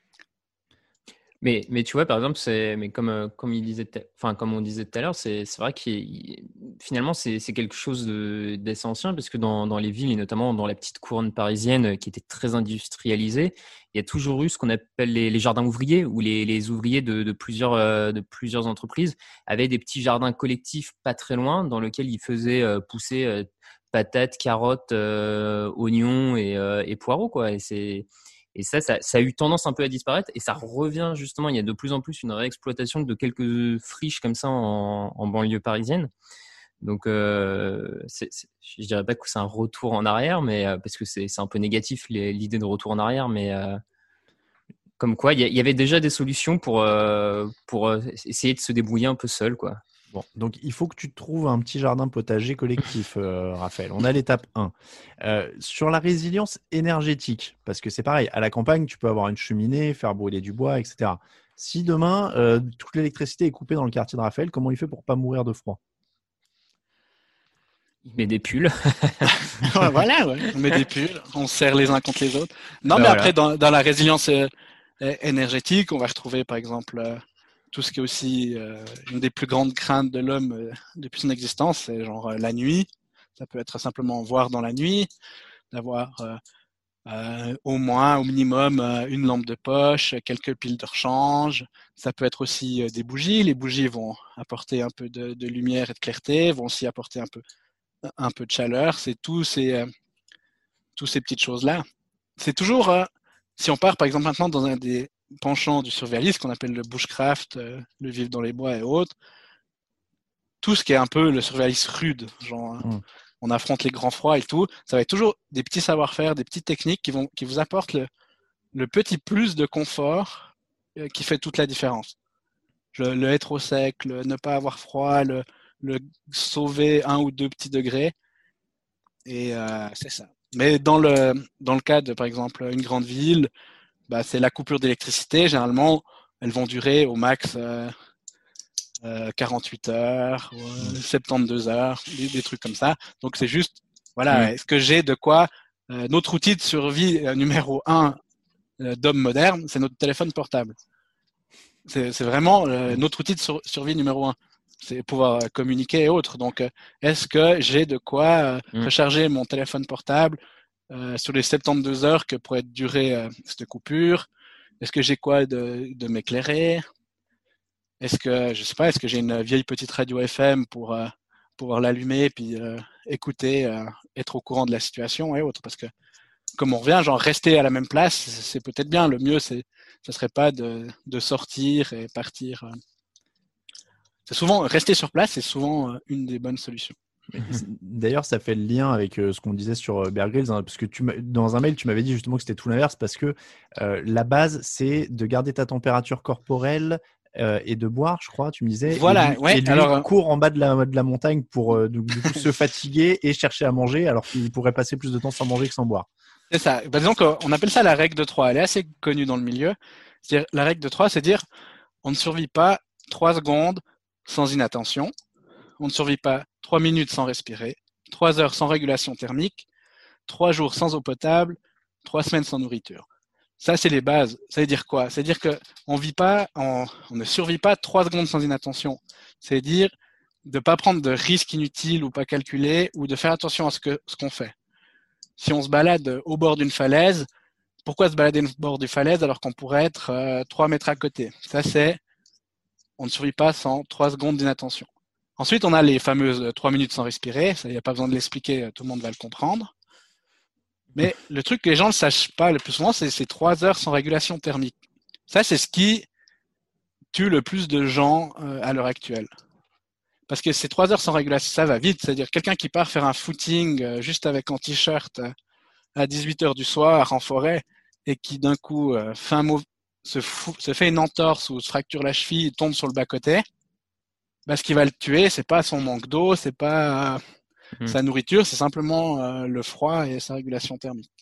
Speaker 4: Mais, mais tu vois, par exemple, c'est, mais comme, comme, il disait, enfin, comme on disait tout à l'heure, c'est, c'est vrai que finalement, c'est, c'est quelque chose de, d'essentiel parce que dans, dans les villes, et notamment dans la petite couronne parisienne qui était très industrialisée, il y a toujours eu ce qu'on appelle les, les jardins ouvriers où les, les ouvriers de, de, plusieurs, euh, de plusieurs entreprises avaient des petits jardins collectifs pas très loin dans lesquels ils faisaient euh, pousser euh, patates, carottes, euh, oignons et, euh, et poireaux, quoi. Et c'est... Et ça, ça, ça a eu tendance un peu à disparaître et ça revient justement. Il y a de plus en plus une réexploitation de quelques friches comme ça en, en banlieue parisienne. Donc, euh, c'est, c'est, je dirais pas que c'est un retour en arrière, mais euh, parce que c'est, c'est un peu négatif les, l'idée de retour en arrière, mais euh, comme quoi, il y, y avait déjà des solutions pour euh, pour euh, essayer de se débrouiller un peu seul, quoi.
Speaker 3: Bon, donc il faut que tu trouves un petit jardin potager collectif, euh, Raphaël. On a l'étape un. Euh, sur la résilience énergétique, parce que c'est pareil, à la campagne, tu peux avoir une cheminée, faire brûler du bois, et cetera. Si demain, euh, toute l'électricité est coupée dans le quartier de Raphaël, comment il fait pour ne pas mourir de froid?
Speaker 4: Il met des pulls.
Speaker 5: Voilà, ouais. On met des pulls, on se serre les uns contre les autres. Non, ben mais
Speaker 4: voilà.
Speaker 5: Après, dans, dans la résilience euh, énergétique, on va retrouver par exemple... Euh, tout ce qui est aussi euh, une des plus grandes craintes de l'homme euh, depuis son existence, c'est genre euh, la nuit. Ça peut être simplement voir dans la nuit, d'avoir euh, euh, au moins, au minimum, euh, une lampe de poche, quelques piles de rechange. Ça peut être aussi euh, des bougies. Les bougies vont apporter un peu de, de lumière et de clarté, vont aussi apporter un peu, un peu de chaleur. C'est tous ces, euh, tous ces petites choses-là. C'est toujours, euh, si on part par exemple maintenant dans un des penchant du survivalisme qu'on appelle le bushcraft, euh, le vivre dans les bois et autres, tout ce qui est un peu le survivalisme rude, genre mmh. on affronte les grands froids et tout, ça va être toujours des petits savoir-faire, des petites techniques qui vont qui vous apportent le, le petit plus de confort euh, qui fait toute la différence. Le, le être au sec, le ne pas avoir froid, le, le sauver un ou deux petits degrés, et euh, c'est ça. Mais dans le dans le cas de par exemple une grande ville, bah, c'est la coupure d'électricité. Généralement, elles vont durer au max euh, euh, quarante-huit heures, euh, soixante-douze heures, des, des trucs comme ça. Donc c'est juste, voilà, mmh. est-ce que j'ai de quoi euh, notre outil de survie euh, numéro un euh, d'homme moderne, c'est notre téléphone portable. C'est, c'est vraiment euh, notre outil de sur- survie numéro un. C'est pouvoir euh, communiquer et autres. Donc, euh, est-ce que j'ai de quoi euh, mmh. recharger mon téléphone portable euh, sur les soixante-douze heures que pourrait durer euh, cette coupure? Est-ce que j'ai quoi de, de m'éclairer? Est-ce que, je sais pas, est-ce que j'ai une vieille petite radio F M pour euh, pouvoir l'allumer puis euh, écouter, euh, être au courant de la situation et autres? Parce que, comme on revient, genre rester à la même place, c'est, c'est peut-être bien. Le mieux, c'est, ce serait pas de, de sortir et partir. Euh. C'est souvent, rester sur place, c'est souvent euh, une des bonnes solutions.
Speaker 3: D'ailleurs, ça fait le lien avec euh, ce qu'on disait sur Bear Grylls, hein, parce que tu dans un mail, tu m'avais dit justement que c'était tout l'inverse, parce que euh, la base, c'est de garder ta température corporelle euh, et de boire, je crois, tu me disais.
Speaker 5: Voilà,
Speaker 3: et lui,
Speaker 5: ouais.
Speaker 3: Et lui
Speaker 5: alors,
Speaker 3: court en bas de la, de la montagne pour euh, du, du coup se fatiguer et chercher à manger, alors qu'il pourrait passer plus de temps sans manger que sans boire.
Speaker 5: C'est ça. Bah, disons qu'on appelle ça la règle de trois. Elle est assez connue dans le milieu. C'est-à-dire, la règle de trois, c'est dire on ne survit pas trois secondes sans inattention. On ne survit pas trois minutes sans respirer, trois heures sans régulation thermique, trois jours sans eau potable, trois semaines sans nourriture. Ça, c'est les bases. Ça veut dire quoi? Ça veut dire que on vit pas, on, on ne survit pas trois secondes sans inattention. C'est dire de pas prendre de risques inutiles ou pas calculés, ou de faire attention à ce que ce qu'on fait. Si on se balade au bord d'une falaise, pourquoi se balader au bord d'une falaise alors qu'on pourrait être euh, trois mètres à côté? Ça, c'est on ne survit pas sans trois secondes d'inattention. Ensuite, on a les fameuses trois minutes sans respirer. Ça, il n'y a pas besoin de l'expliquer, tout le monde va le comprendre. Mais le truc que les gens ne sachent pas le plus souvent, c'est ces trois heures sans régulation thermique. Ça, c'est ce qui tue le plus de gens euh, à l'heure actuelle. Parce que ces trois heures sans régulation, ça va vite. C'est-à-dire quelqu'un qui part faire un footing euh, juste avec un t-shirt euh, à dix-huit heures du soir en forêt et qui d'un coup euh, fait un mauv- se, fou- se fait une entorse ou se fracture la cheville et tombe sur le bas-côté, bah, ce qui va le tuer, c'est pas son manque d'eau, c'est pas euh, mmh. sa nourriture, c'est simplement euh, le froid et sa régulation thermique.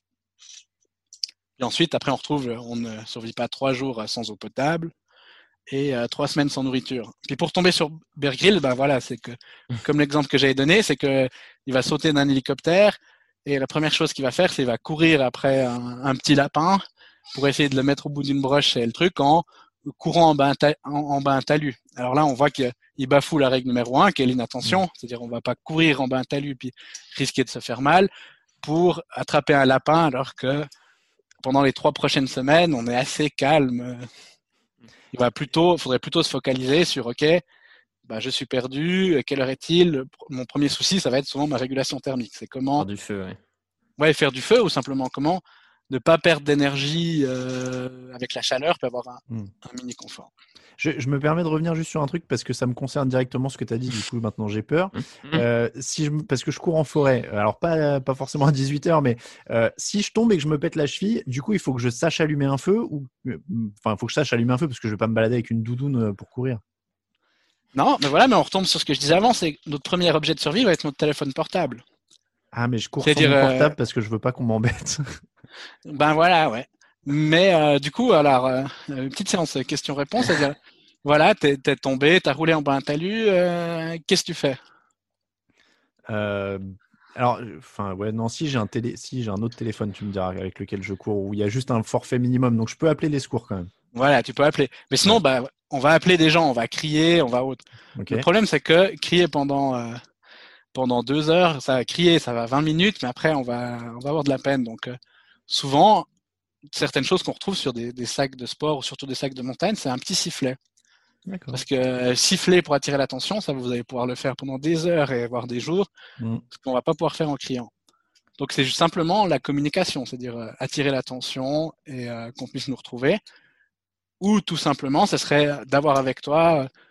Speaker 5: Et ensuite, après, on retrouve, on ne survit pas trois jours sans eau potable et euh, trois semaines sans nourriture. Puis pour tomber sur Bear Grylls, bah voilà, c'est que, comme l'exemple que j'avais donné, c'est que il va sauter d'un hélicoptère et la première chose qu'il va faire, c'est qu'il va courir après un, un petit lapin pour essayer de le mettre au bout d'une broche et le truc en courant en bas, ta- en, en bas un talus. Alors là, on voit qu'il bafoue la règle numéro un, qui est l'inattention, c'est-à-dire on va pas courir en bas un talus puis risquer de se faire mal pour attraper un lapin, alors que pendant les trois prochaines semaines, on est assez calme. Il va plutôt, faudrait plutôt se focaliser sur, ok, bah, je suis perdu, quelle heure est-il? Mon premier souci, ça va être souvent ma régulation thermique. C'est comment.
Speaker 4: Faire du feu, ouais.
Speaker 5: Ouais, faire du feu, ou simplement comment ne pas perdre d'énergie euh, avec la chaleur, puis avoir un, mmh. un mini confort.
Speaker 3: Je, je me permets de revenir juste sur un truc parce que ça me concerne directement ce que tu as dit. Du coup, maintenant j'ai peur. Euh, si je, parce que je cours en forêt, alors pas, pas forcément à dix-huit heures, mais euh, si je tombe et que je me pète la cheville, du coup, il faut que je sache allumer un feu ou, enfin, il faut que je sache allumer un feu parce que je vais pas me balader avec une doudoune pour courir.
Speaker 5: Non, mais voilà, mais on retombe sur ce que je disais avant, c'est que notre premier objet de survie va être notre téléphone portable.
Speaker 3: Ah, mais je cours sur mon portable euh... parce que je veux pas qu'on m'embête.
Speaker 5: Ben voilà, ouais. Mais euh, du coup, alors, euh, une petite séance question-réponse, c'est-à-dire, voilà, t'es, t'es tombé, t'as roulé en bas un talus, euh, qu'est-ce que tu fais?
Speaker 3: euh, Alors, enfin, ouais, non, si j'ai un télé, si j'ai un autre téléphone, tu me diras, avec lequel je cours, où il y a juste un forfait minimum, donc je peux appeler les secours quand même.
Speaker 5: Voilà, tu peux appeler. Mais sinon, ouais. bah, on va appeler des gens, on va crier, on va autre. Okay. Le problème, c'est que crier pendant euh, pendant deux heures, ça va crier, ça va vingt minutes, mais après, on va on va avoir de la peine. Donc, euh, souvent, certaines choses qu'on retrouve sur des, des sacs de sport ou surtout des sacs de montagne, c'est un petit sifflet. D'accord. Parce que euh, siffler pour attirer l'attention, ça vous allez pouvoir le faire pendant des heures et voire des jours, mmh. ce qu'on va pas pouvoir faire en criant. Donc c'est juste simplement la communication, c'est-à-dire euh, attirer l'attention et euh, qu'on puisse nous retrouver. Ou tout simplement, ce serait d'avoir avec toi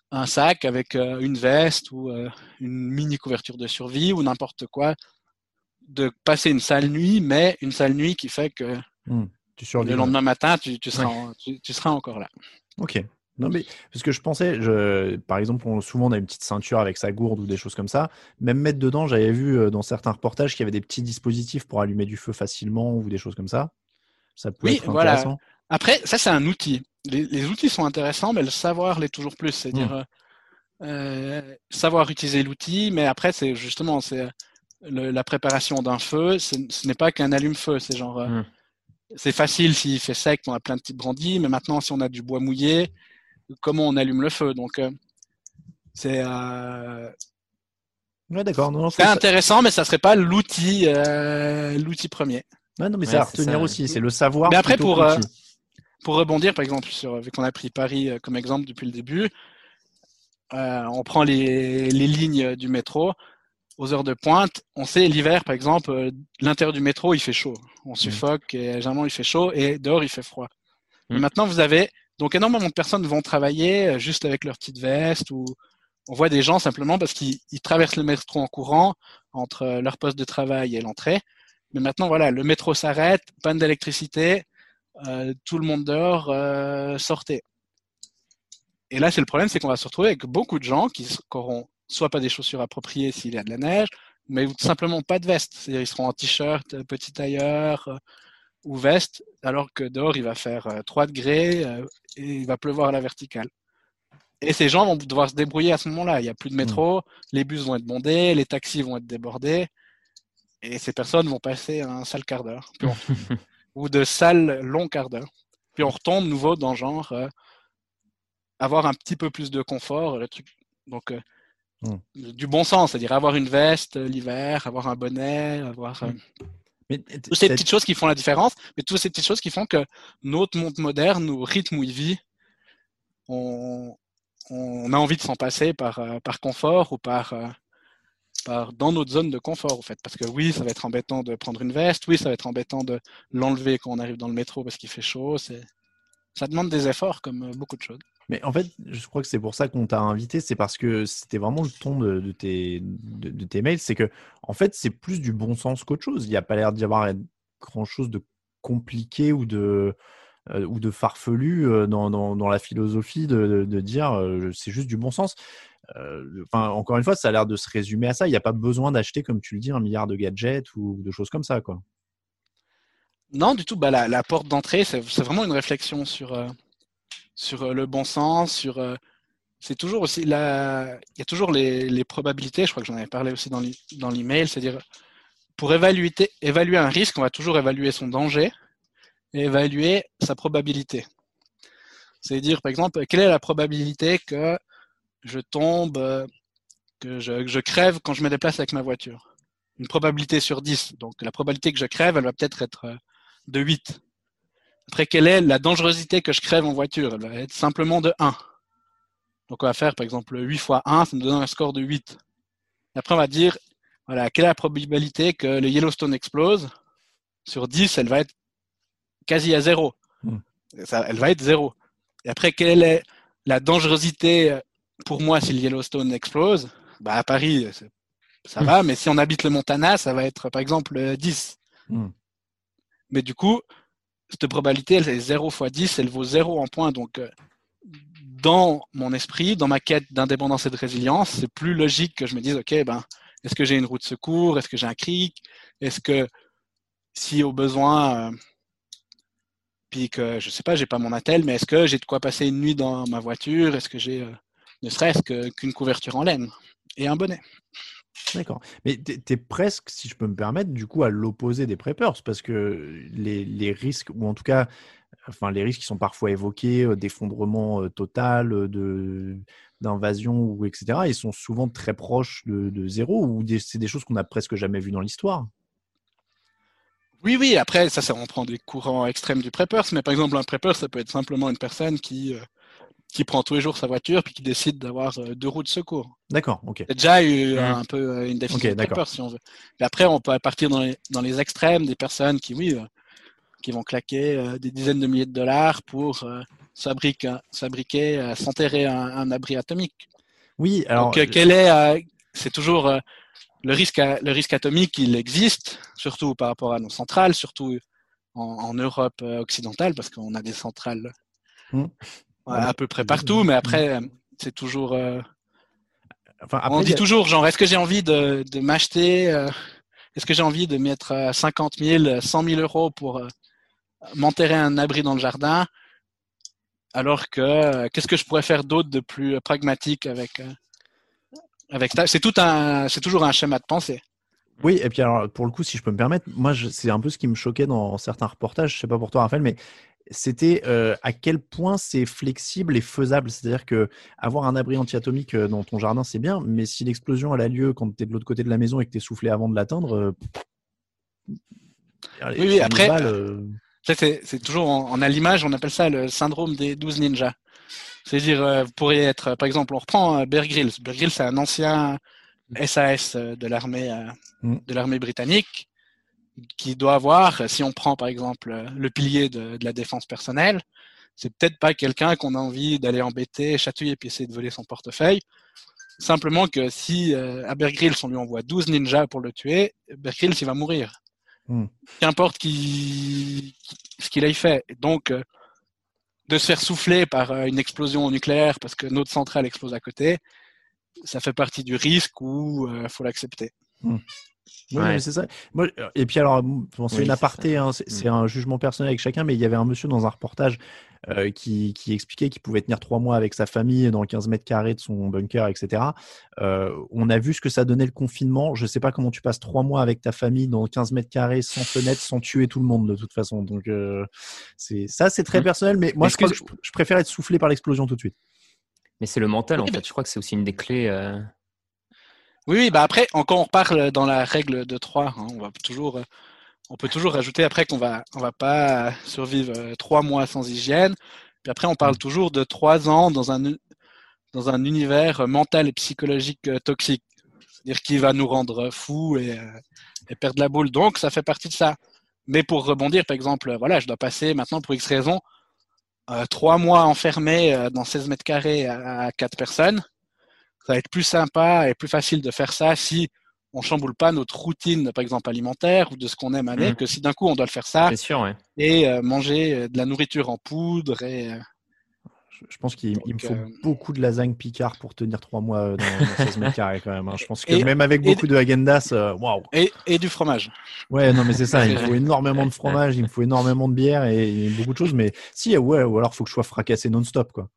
Speaker 5: un sac avec euh, une veste ou euh, une mini couverture de survie ou n'importe quoi, de passer une sale nuit, mais une sale nuit qui fait que
Speaker 3: mmh, tu
Speaker 5: le
Speaker 3: survivras.
Speaker 5: lendemain matin, tu, tu, seras
Speaker 3: Ouais.
Speaker 5: en- tu, tu seras encore là.
Speaker 3: Ok. Non, mais parce que je pensais, je, par exemple, on- souvent on a une petite ceinture avec sa gourde ou des choses comme ça. Même mettre dedans, j'avais vu euh, dans certains reportages qu'il y avait des petits dispositifs pour allumer du feu facilement ou des choses comme ça. Ça peut
Speaker 5: Oui,
Speaker 3: être
Speaker 5: voilà.
Speaker 3: intéressant.
Speaker 5: Après, ça, c'est un outil. Les, les outils sont intéressants, mais le savoir l'est toujours plus. C'est-à-dire
Speaker 3: Mmh.
Speaker 5: euh, savoir utiliser l'outil, mais après, c'est justement c'est le, la préparation d'un feu. c'est- Ce n'est pas qu'un allume-feu. C'est genre, euh,
Speaker 4: Mmh.
Speaker 5: c'est facile s'il fait sec, on a plein de petites brindilles, mais maintenant, si on a du bois mouillé, comment on allume le feu? Donc, euh, c'est euh,
Speaker 3: Ouais, d'accord. Non, non,
Speaker 5: c'est
Speaker 3: c'est ça.
Speaker 5: intéressant, mais ça serait pas l'outil, euh, l'outil premier.
Speaker 3: Ouais, non, mais c'est
Speaker 4: Ouais,
Speaker 3: à
Speaker 4: c'est
Speaker 3: retenir
Speaker 4: ça, ouais.
Speaker 3: aussi. C'est le savoir
Speaker 5: Mais après,
Speaker 3: plutôt
Speaker 5: pour
Speaker 3: que
Speaker 5: euh,
Speaker 3: l'outil.
Speaker 5: pour rebondir, par exemple, sur vu qu'on a pris Paris euh, comme exemple depuis le début, euh, on prend les les lignes du métro. Aux heures de pointe, on sait l'hiver, par exemple, euh, l'intérieur du métro, il fait chaud. On suffoque et généralement il fait chaud et dehors il fait froid. Mais
Speaker 4: Mm.
Speaker 5: maintenant, vous avez donc énormément de personnes vont travailler euh, juste avec leur petite veste ou on voit des gens simplement parce qu'ils ils traversent le métro en courant entre euh, leur poste de travail et l'entrée. Mais maintenant, voilà, le métro s'arrête, panne d'électricité, euh, tout le monde dehors, euh, sortez. Et là, c'est le problème, c'est qu'on va se retrouver avec beaucoup de gens qui n'auront soit pas des chaussures appropriées s'il y a de la neige, mais tout simplement pas de veste. C'est-à-dire ils seront en t-shirt, petit tailleur euh, ou veste, alors que dehors il va faire euh, trois degrés euh, et il va pleuvoir à la verticale. Et ces gens vont devoir se débrouiller à ce moment-là. Il n'y a plus de
Speaker 3: Mmh.
Speaker 5: métro, les bus vont être bondés, les taxis vont être débordés, et ces personnes vont passer un sale quart d'heure, puis on- ou de sales longs quarts d'heure. Puis on retombe nouveau dans genre euh, avoir un petit peu plus de confort, le truc. Donc euh,
Speaker 3: Mmh.
Speaker 5: du bon sens, c'est-à-dire avoir une veste euh, l'hiver, avoir un bonnet, avoir euh,
Speaker 3: Mais t-
Speaker 5: toutes ces
Speaker 3: t'as-
Speaker 5: petites choses qui font la différence, mais toutes ces petites choses qui font que notre monde moderne, nos rythmes où il vit, on, on a envie de s'en passer par, euh, par confort ou par, euh, par dans notre zone de confort, en fait. Parce que oui, ça va être embêtant de prendre une veste, oui, ça va être embêtant de l'enlever quand on arrive dans le métro parce qu'il fait chaud. C'est... Ça demande des efforts comme euh, beaucoup de choses.
Speaker 3: Mais en fait, je crois que c'est pour ça qu'on t'a invité, c'est parce que c'était vraiment le ton de, de tes, de, de tes mails, c'est que en fait, c'est plus du bon sens qu'autre chose. Il n'y a pas l'air d'y avoir grand-chose de compliqué ou de, euh, ou de farfelu euh, dans, dans, dans la philosophie de, de, de dire euh, c'est juste du bon sens. Euh, enfin, encore une fois, ça a l'air de se résumer à ça. Il n'y a pas besoin d'acheter, comme tu le dis, un milliard de gadgets ou de choses comme ça, quoi.
Speaker 5: Non, du tout. Bah, la, la porte d'entrée, c'est, c'est vraiment une réflexion sur, euh, sur euh, le bon sens, sur euh, c'est toujours aussi la, il y a toujours les, les probabilités. Je crois que j'en avais parlé aussi dans, l'e- dans l'email, c'est-à-dire pour évaluer, évaluer un risque, on va toujours évaluer son danger et évaluer sa probabilité. C'est-à-dire, par exemple, quelle est la probabilité que je tombe, euh, que je, que je crève quand je me déplace avec ma voiture? Une probabilité sur dix. Donc la probabilité que je crève, elle va peut-être être euh, de huit. Après, quelle est la dangerosité que je crève en voiture? Elle va être simplement de un. Donc on va faire par exemple huit fois un, ça nous donne un score de huit. Et après on va dire, voilà, quelle est la probabilité que le Yellowstone explose? Sur dix, elle va être quasi à zéro.
Speaker 3: Mm.
Speaker 5: Ça, elle va être zéro. Et après, quelle est la dangerosité pour moi si le Yellowstone explose? Bah, à Paris, ça va, mais si on habite le Montana, ça va être par exemple dix.
Speaker 3: Mm.
Speaker 5: Mais du coup, cette probabilité, elle est zéro fois dix, elle vaut zéro en points. Donc, dans mon esprit, dans ma quête d'indépendance et de résilience, c'est plus logique que je me dise, OK, ben, est-ce que j'ai une roue de secours? Est-ce que j'ai un cric? Est-ce que, si au besoin, euh, puis que, je sais pas, j'ai pas mon attel, mais est-ce que j'ai de quoi passer une nuit dans ma voiture? Est-ce que j'ai, euh, ne serait-ce que, qu'une couverture en laine et un bonnet?
Speaker 3: D'accord. Mais t'es, t'es presque, si je peux me permettre, du coup, à l'opposé des preppers, parce que les, les risques, ou en tout cas, enfin, les risques qui sont parfois évoqués, euh, d'effondrement euh, total, euh, de, d'invasion, ou et cetera, ils sont souvent très proches de, de zéro, ou des, c'est des choses qu'on n'a presque jamais vues dans l'histoire.
Speaker 5: Oui, oui, après, ça, ça, on prend des courants extrêmes du preppers, mais par exemple, un prepper, ça peut être simplement une personne qui, euh, qui prend tous les jours sa voiture puis qui décide d'avoir euh, deux roues de secours.
Speaker 3: D'accord, ok.
Speaker 5: C'est déjà eu
Speaker 4: Mmh.
Speaker 5: un peu euh, une définition
Speaker 3: Ok,
Speaker 5: de prepper,
Speaker 3: d'accord.
Speaker 5: si on veut. Et après, on peut partir dans les, dans les extrêmes des personnes qui, oui, euh, qui vont claquer euh, des dizaines de milliers de dollars pour euh, fabriquer, fabriquer euh, s'enterrer un, un abri atomique.
Speaker 3: Oui, alors.
Speaker 5: Donc, euh, quel est, euh, c'est toujours euh, le risque, à, le risque atomique, il existe, surtout par rapport à nos centrales, surtout en, en Europe occidentale, parce qu'on a des centrales
Speaker 3: Mmh.
Speaker 5: à, à peu près partout, mais après, mmh. c'est toujours. Euh, enfin, après, on dit a... toujours, genre, est-ce que j'ai envie de, de m'acheter, euh, est-ce que j'ai envie de mettre cinquante mille, cent mille euros pour euh, m'enterrer un abri dans le jardin, alors que euh, qu'est-ce que je pourrais faire d'autre de plus pragmatique avec. Euh, avec ça, c'est tout un, c'est toujours un schéma de pensée.
Speaker 3: Oui, et puis alors pour le coup, si je peux me permettre, moi je, c'est un peu ce qui me choquait dans certains reportages, je sais pas pour toi Raphaël, mais c'était euh, à quel point c'est flexible et faisable. C'est-à-dire que avoir un abri anti-atomique dans ton jardin, c'est bien, mais si l'explosion elle a lieu quand tu es de l'autre côté de la maison et que tu es soufflé avant de l'atteindre, euh...
Speaker 5: oui, oui, après, balles, euh... c'est, c'est toujours, on, on a l'image, on appelle ça le syndrome des douze ninjas. C'est-à-dire, euh, vous pourriez être, par exemple, on reprend euh, Bear Grylls. Bear Grylls, c'est un ancien S A S de l'armée, euh, mm. de l'armée britannique, qui doit avoir, si on prend par exemple le pilier de, de la défense personnelle, c'est peut-être pas quelqu'un qu'on a envie d'aller embêter, chatouiller puis essayer de voler son portefeuille. Simplement que si euh, à Bear Grylls on lui envoie douze ninjas pour le tuer, Bear Grylls il va mourir. Mm. Qu'importe qui, ce qu'il ait fait. Donc euh, de se faire souffler par euh, une explosion nucléaire parce que notre centrale explose à côté, ça fait partie du risque où il euh, faut l'accepter. Mm.
Speaker 3: Oui, ouais. c'est ça. Moi, et puis alors, bon, c'est oui, une aparté, c'est, hein, c'est, c'est un jugement personnel avec chacun, mais il y avait un monsieur dans un reportage euh, qui, qui expliquait qu'il pouvait tenir trois mois avec sa famille dans quinze mètres carrés de son bunker, et cetera. Euh, on a vu ce que ça donnait le confinement. Je ne sais pas comment tu passes trois mois avec ta famille dans quinze mètres carrés, sans fenêtre, sans tuer tout le monde de toute façon. Donc, euh, c'est, ça, c'est très mmh. personnel, mais moi, je, crois que je, je préfère être soufflé par l'explosion tout de suite.
Speaker 4: Mais c'est le mental, en fait. Je crois que c'est aussi une des clés. Euh...
Speaker 5: Oui, oui, bah après, quand on reparle dans la règle de trois, hein, on va toujours, on peut toujours rajouter après qu'on va, on va pas survivre trois mois sans hygiène. Puis après, on parle toujours de trois ans dans un, dans un univers mental et psychologique toxique, c'est-à-dire qui va nous rendre fous et, et perdre la boule. Donc, ça fait partie de ça. Mais pour rebondir, par exemple, voilà, je dois passer maintenant pour X raisons euh, trois mois enfermé euh, dans seize mètres carrés à, à quatre personnes. Ça va être plus sympa et plus facile de faire ça si on chamboule pas notre routine, par exemple alimentaire ou de ce qu'on aime aller, mmh. que si d'un coup on doit le faire ça
Speaker 4: C'est sûr, ouais.
Speaker 5: et euh, manger de la nourriture en poudre. Et, euh...
Speaker 3: Je pense qu'il Donc, il me faut euh... beaucoup de lasagne Picard pour tenir trois mois dans, dans seize mètres carrés quand même. Hein. Je pense que et, même avec beaucoup et, de Häagen-Dazs, waouh. Wow.
Speaker 5: Et, et du fromage.
Speaker 3: Ouais, non mais c'est ça. Il me faut énormément de fromage, il me faut énormément de bière et, et beaucoup de choses. Mais si, ouais, ou alors il faut que je sois fracassé non-stop, quoi.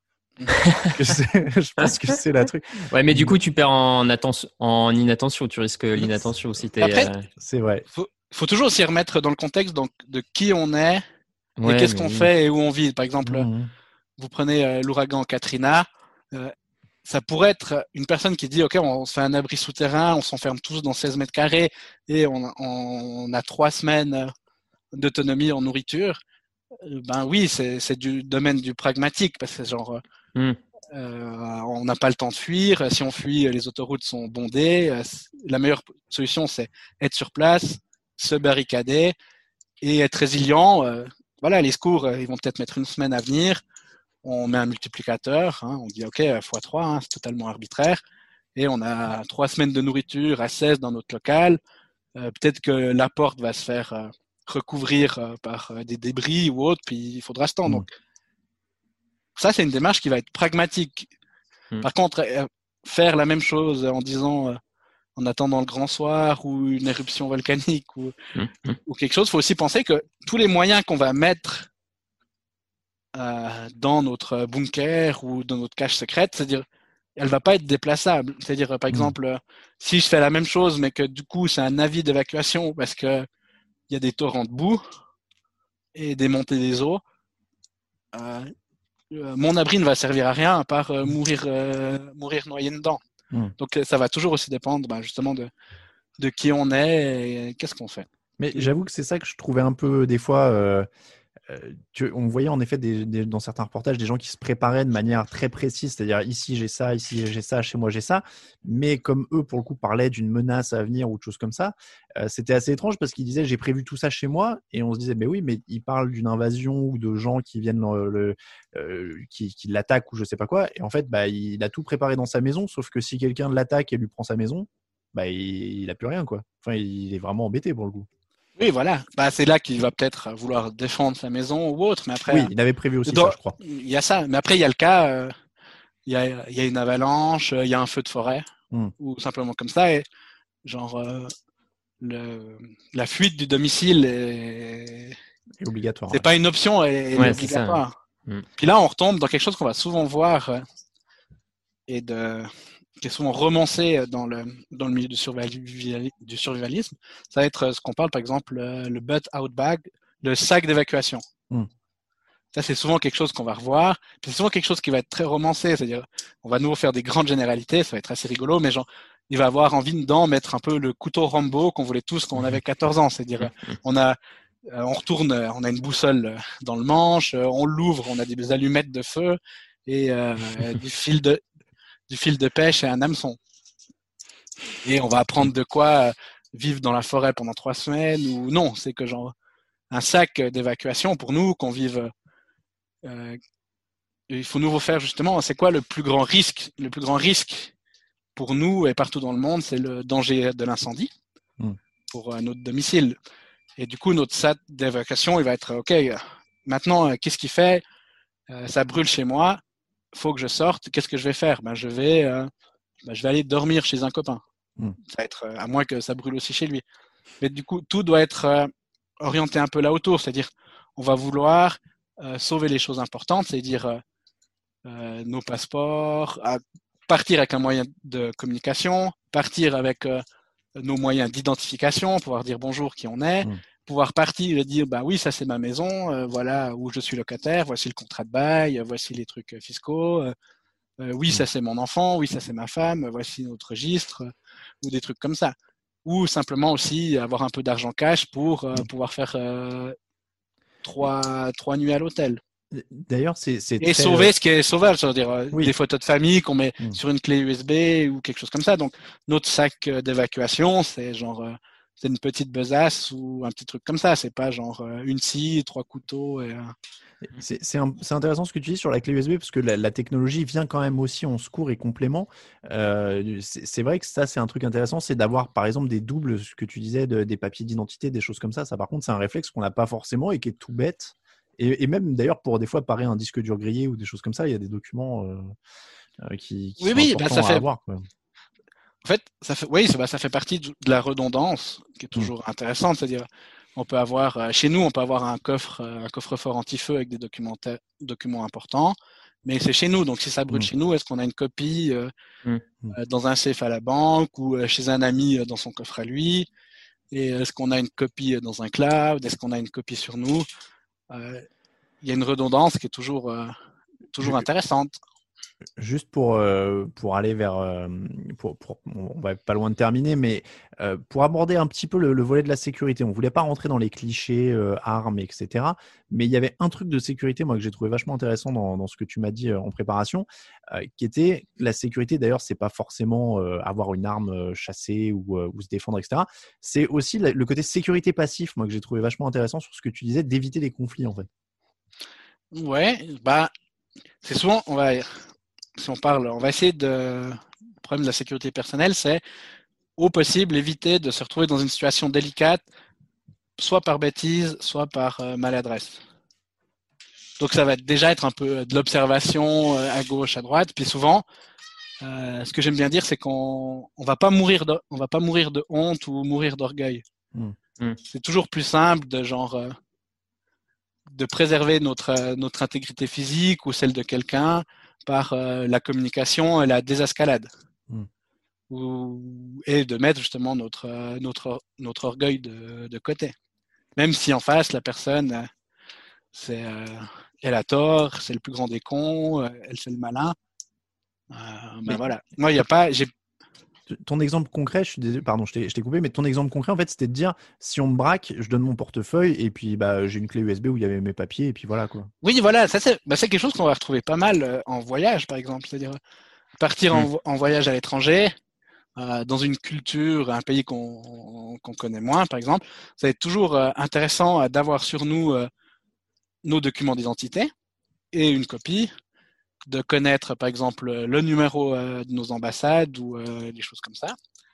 Speaker 3: Je pense que c'est la truc.
Speaker 4: Ouais, mais du coup, tu perds en, atten- en inattention. Tu risques l'inattention si t'es.
Speaker 5: Après,
Speaker 4: euh...
Speaker 5: c'est vrai. Faut, faut toujours s'y remettre dans le contexte donc, de qui on est ouais, et qu'est-ce qu'on oui. fait et où on vit. Par exemple, mmh. vous prenez euh, l'ouragan Katrina. Euh, ça pourrait être une personne qui dit, OK, on se fait un abri souterrain, on s'enferme tous dans seize mètres carrés et on, on a trois semaines d'autonomie en nourriture. Ben oui, c'est, c'est du domaine du pragmatique parce que genre mm. euh, on n'a pas le temps de fuir. Si on fuit, les autoroutes sont bondées. La meilleure solution, c'est être sur place, se barricader et être résilient. Euh, voilà, les secours, ils vont peut-être mettre une semaine à venir. On met un multiplicateur, hein, on dit OK, fois trois, hein, c'est totalement arbitraire. Et on a trois semaines de nourriture à seize dans notre local. Euh, peut-être que la porte va se faire euh, recouvrir euh, par euh, des débris ou autre, puis il faudra se tendre. Mmh. Donc, ça, c'est une démarche qui va être pragmatique. Mmh. Par contre, euh, faire la même chose en disant, euh, en attendant le grand soir ou une éruption volcanique ou, mmh. ou quelque chose, il faut aussi penser que tous les moyens qu'on va mettre euh, dans notre bunker ou dans notre cache secrète, c'est-à-dire, elle va pas être déplaçable. C'est-à-dire, par exemple, mmh. si je fais la même chose, mais que du coup, c'est un avis d'évacuation parce que il y a des torrents de boue et des montées des eaux, euh, euh, mon abri ne va servir à rien à part euh, mourir, euh, mourir noyé dedans. Mmh. Donc, ça va toujours aussi dépendre ben, justement de, de qui on est et qu'est-ce qu'on fait.
Speaker 3: Mais j'avoue que c'est ça que je trouvais un peu des fois... Euh... euh, tu, on voyait en effet des, des, dans certains reportages des gens qui se préparaient de manière très précise, c'est-à-dire ici j'ai ça, ici j'ai ça, chez moi j'ai ça, mais comme eux pour le coup parlaient d'une menace à venir ou de choses comme ça, euh, c'était assez étrange parce qu'ils disaient j'ai prévu tout ça chez moi et on se disait mais oui mais ils parlent d'une invasion ou de gens qui viennent le, le, euh, qui, qui l'attaquent ou je sais pas quoi et en fait bah, il a tout préparé dans sa maison sauf que si quelqu'un l'attaque et lui prend sa maison, bah, il, il a plus rien quoi. Enfin il est vraiment embêté pour le coup.
Speaker 5: Oui, voilà. Bah, c'est là qu'il va peut-être vouloir défendre sa maison ou autre. Mais après,
Speaker 3: oui, il avait prévu aussi
Speaker 5: dans,
Speaker 3: ça, je crois.
Speaker 5: Il y a ça. Mais après, il y a le cas, euh, il, y a, il y a une avalanche, il y a un feu de forêt, mm. ou simplement comme ça. Et genre, euh, le, la fuite du domicile est,
Speaker 3: est obligatoire.
Speaker 5: C'est
Speaker 3: ouais.
Speaker 5: pas une option, elle est
Speaker 4: ouais,
Speaker 5: obligatoire.
Speaker 4: C'est ça.
Speaker 5: Puis là, on retombe dans quelque chose qu'on va souvent voir euh, et de... qui est souvent romancé dans le, dans le milieu du, survival, du survivalisme, ça va être ce qu'on parle, par exemple, le, le butt out bag, le sac d'évacuation. Mm. Ça, c'est souvent quelque chose qu'on va revoir. Puis c'est souvent quelque chose qui va être très romancé, c'est-à-dire, on va nous faire des grandes généralités, ça va être assez rigolo, mais genre, il va avoir envie dedans mettre un peu le couteau Rambo qu'on voulait tous quand on avait quatorze ans, c'est-à-dire, on a, on retourne, on a une boussole dans le manche, on l'ouvre, on a des allumettes de feu et euh, du fil de, du fil de pêche et un hameçon. Et on va apprendre de quoi vivre dans la forêt pendant trois semaines ou non, c'est que genre un sac d'évacuation pour nous, qu'on vive, euh, il faut nous refaire justement, c'est quoi le plus grand risque, le plus grand risque pour nous et partout dans le monde, c'est le danger de l'incendie mmh. pour euh, notre domicile. Et du coup, notre sac d'évacuation, il va être, ok, maintenant, euh, qu'est-ce qu'il fait euh, ça brûle chez moi, faut que je sorte, qu'est-ce que je vais faire ben, je vais, euh, ben, je vais aller dormir chez un copain. Mmh. Ça va être, à moins que ça brûle aussi chez lui. Mais du coup, tout doit être euh, orienté un peu là autour, c'est-à-dire, on va vouloir euh, sauver les choses importantes, c'est-à-dire euh, euh, nos passeports, à partir avec un moyen de communication, partir avec euh, nos moyens d'identification, pouvoir dire bonjour qui on est, mmh. pouvoir partir et dire bah oui ça c'est ma maison, euh, voilà où je suis locataire, voici le contrat de bail, voici les trucs fiscaux, euh, euh, oui mmh. ça c'est mon enfant, oui ça c'est ma femme, voici notre registre, euh, ou des trucs comme ça. Ou simplement aussi avoir un peu d'argent cash pour euh, pouvoir faire euh, trois, trois nuits à l'hôtel.
Speaker 3: D'ailleurs, c'est, c'est
Speaker 5: et
Speaker 3: très...
Speaker 5: sauver ce qui est sauvable, c'est-à-dire oui. des photos de famille qu'on met mmh. sur une clé U S B ou quelque chose comme ça. Donc, notre sac d'évacuation, c'est genre euh, c'est une petite besace ou un petit truc comme ça. C'est pas genre euh, une scie, trois couteaux. Et, euh...
Speaker 3: c'est, c'est, un, c'est intéressant ce que tu dis sur la clé U S B parce que la, la technologie vient quand même aussi en secours et complément. Euh, c'est, c'est vrai que ça, c'est un truc intéressant, c'est d'avoir par exemple des doubles, ce que tu disais, de, des papiers d'identité, des choses comme ça. Ça, par contre, c'est un réflexe qu'on n'a pas forcément et qui est tout bête. Et, et même d'ailleurs pour des fois parer un disque dur grillé ou des choses comme ça, il y a des documents euh, euh, qui, qui
Speaker 5: oui,
Speaker 3: sont
Speaker 5: oui,
Speaker 3: importants
Speaker 5: bah ça fait...
Speaker 3: à avoir. Quoi.
Speaker 5: En fait, ça fait, oui, ça, bah, ça fait partie de la redondance qui est toujours mmh. intéressante. C'est-à-dire, on peut avoir euh, chez nous, on peut avoir un coffre, euh, un coffre-fort anti-feu avec des documents, documents importants, mais c'est chez nous. Donc, si ça brûle mmh. chez nous, est-ce qu'on a une copie euh, mmh. euh, dans un safe à la banque ou euh, chez un ami euh, dans son coffre à lui? Et est-ce qu'on a une copie euh, dans un cloud? Est-ce qu'on a une copie sur nous? Euh, il y a une redondance qui est toujours, euh, toujours intéressante.
Speaker 3: Juste pour, euh, pour aller vers... Euh, pour, pour, on va pas loin de terminer, mais euh, pour aborder un petit peu le, le volet de la sécurité, on ne voulait pas rentrer dans les clichés, euh, armes, et cetera. Mais il y avait un truc de sécurité, moi, que j'ai trouvé vachement intéressant dans, dans ce que tu m'as dit euh, en préparation, euh, qui était la sécurité. D'ailleurs, c'est pas forcément euh, avoir une arme euh, chassée ou, euh, ou se défendre, et cetera. C'est aussi la, le côté sécurité passif, moi, que j'ai trouvé vachement intéressant sur ce que tu disais, d'éviter les conflits, en fait.
Speaker 5: Ouais, bah, c'est souvent, on va... Si on parle, on va essayer de. Le problème de la sécurité personnelle, c'est au possible éviter de se retrouver dans une situation délicate, soit par bêtise, soit par euh, maladresse. Donc ça va déjà être un peu de l'observation euh, à gauche, à droite. Puis souvent, euh, ce que j'aime bien dire, c'est qu'on on va pas mourir de, on va pas mourir de honte ou mourir d'orgueil. Mmh. Mmh. C'est toujours plus simple de genre euh, de préserver notre euh, notre intégrité physique ou celle de quelqu'un par euh, la communication et la désescalade. Mmh. Ou, et de mettre justement notre, euh, notre, notre orgueil de, de côté. Même si en face, la personne, euh, c'est, euh, elle a tort, c'est le plus grand des cons, euh, elle c'est le malin. Euh, ben voilà. Moi, il n'y a pas... J'ai...
Speaker 3: ton exemple concret, je suis désolé, pardon, je t'ai, je t'ai coupé, mais ton exemple concret, en fait, c'était de dire, si on me braque, je donne mon portefeuille et puis bah, j'ai une clé U S B où il y avait mes papiers et puis voilà quoi.
Speaker 5: Oui, voilà, ça c'est, bah, c'est quelque chose qu'on va retrouver pas mal euh, en voyage, par exemple. C'est-à-dire partir en,
Speaker 4: Mm.
Speaker 5: en voyage à l'étranger, euh, dans une culture, un pays qu'on, qu'on connaît moins, par exemple. Ça va être toujours euh, intéressant euh, d'avoir sur nous euh, nos documents d'identité et une copie, de connaître, par exemple, le numéro euh, de nos ambassades ou euh, des choses comme ça.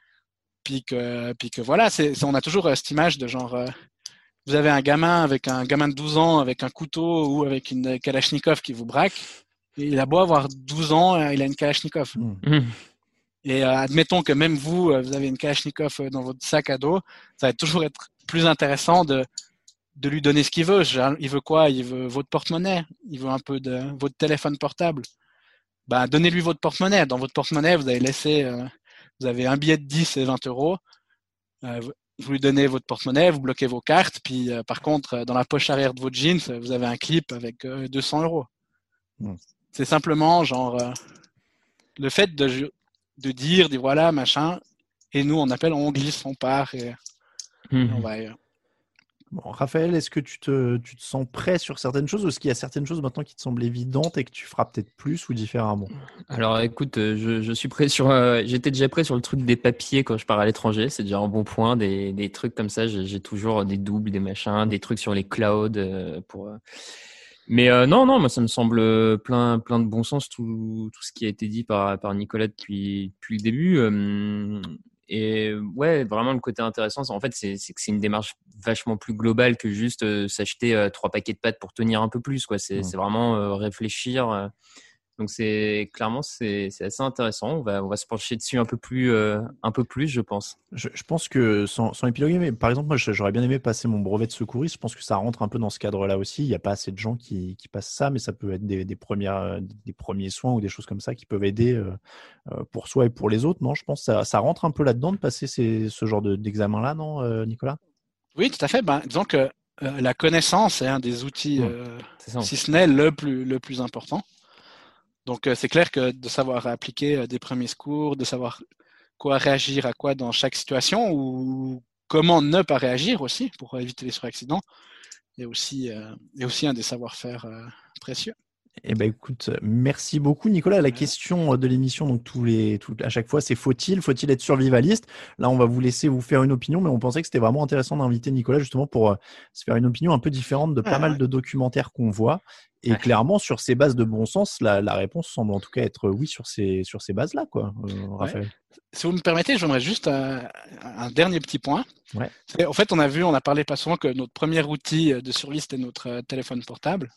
Speaker 5: Puis que, puis que voilà, c'est, c'est- on a toujours euh, cette image de genre, euh, vous avez un gamin avec un gamin de douze ans avec un couteau ou avec une Kalachnikov qui vous braque. Et il a beau avoir douze ans, euh, il a une Kalachnikov.
Speaker 3: Hmm.
Speaker 4: Mm.
Speaker 5: Et euh, admettons que même vous, euh, vous avez une Kalachnikov euh, dans votre sac à dos, ça va toujours être plus intéressant de, de lui donner ce qu'il veut. Genre, il veut quoi? Il veut votre porte-monnaie. Il veut un peu de votre téléphone portable. Ben, donnez-lui votre porte-monnaie. Dans votre porte-monnaie, vous avez laissé, euh, vous avez un billet de dix et vingt euros. Euh, vous lui donnez votre porte-monnaie, vous bloquez vos cartes, puis euh, par contre, euh, dans la poche arrière de votre jeans, vous avez un clip avec euh, deux cents euros.
Speaker 3: Mm.
Speaker 5: C'est simplement genre euh, le fait de, de dire, dire voilà, machin, et nous on appelle, on glisse, on part et,
Speaker 4: Mm.
Speaker 5: et on va ailleurs.
Speaker 3: Bon, Raphaël, est-ce que tu te, tu te sens prêt sur certaines choses ou est-ce qu'il y a certaines choses maintenant qui te semblent évidentes et que tu feras peut-être plus ou différemment?
Speaker 4: Alors écoute, euh, je, je suis prêt sur, euh, j'étais déjà prêt sur le truc des papiers quand je pars à l'étranger, c'est déjà un bon point, des, des trucs comme ça, j'ai, j'ai toujours des doubles, des machins, des trucs sur les clouds euh, pour. euh, Mais euh, non, non, moi ça me semble plein, plein de bon sens tout, tout ce qui a été dit par, par Nicolas depuis, depuis le début. euh, Et ouais, vraiment le côté intéressant, c'est- en fait, c'est, c'est que c'est une démarche vachement plus globale que juste euh, s'acheter euh, trois paquets de pâtes pour tenir un peu plus, quoi. C'est,
Speaker 3: Mm.
Speaker 4: c'est vraiment euh, réfléchir. euh, donc c'est clairement c'est c'est assez intéressant. On va on va se pencher dessus un peu plus euh, un peu plus, je pense.
Speaker 3: Je, je pense que sans, sans épiloguer, mais par exemple, moi, je- j'aurais bien aimé passer mon brevet de secouriste. Je pense que ça rentre un peu dans ce cadre-là aussi. Il n'y a pas assez de gens qui, qui passent ça, mais ça peut être des, des premières, euh, des premiers soins ou des choses comme ça qui peuvent aider euh, euh, pour soi et pour les autres. Non, je pense que ça, ça rentre un peu là-dedans de passer ces, ce genre de, d'examen-là, non, euh, Nicolas?
Speaker 5: Oui, tout à fait. Ben, disons que euh, la connaissance est un des outils,
Speaker 3: Mm.
Speaker 5: euh,
Speaker 4: C'est ça.
Speaker 5: si ce n'est le plus, le plus important. Donc euh, c'est clair que de savoir appliquer euh, des premiers secours, de savoir quoi réagir à quoi dans chaque situation ou comment ne pas réagir aussi pour éviter les suraccidents est aussi, euh, est aussi un des savoir-faire euh, précieux.
Speaker 3: Eh ben écoute, merci beaucoup Nicolas. La
Speaker 5: Ouais.
Speaker 3: question de l'émission, donc tous les, tout, à chaque fois, c'est faut-il, faut-il être survivaliste? Là, on va vous laisser vous faire une opinion, mais on pensait que c'était vraiment intéressant d'inviter Nicolas justement pour euh, se faire une opinion un peu différente de pas
Speaker 5: Ouais,
Speaker 3: mal
Speaker 5: ouais.
Speaker 3: de documentaires qu'on voit. Et
Speaker 4: Ouais.
Speaker 3: clairement, sur ces bases de bon sens, la, la réponse semble en tout cas être oui sur ces, sur ces bases-là, quoi, euh, Raphaël.
Speaker 5: Si vous me permettez, j'aimerais juste un, un dernier petit point.
Speaker 3: Ouais.
Speaker 5: C'est, en fait, on a vu, on a parlé pas souvent que notre premier outil de survie, c'était notre euh, téléphone portable,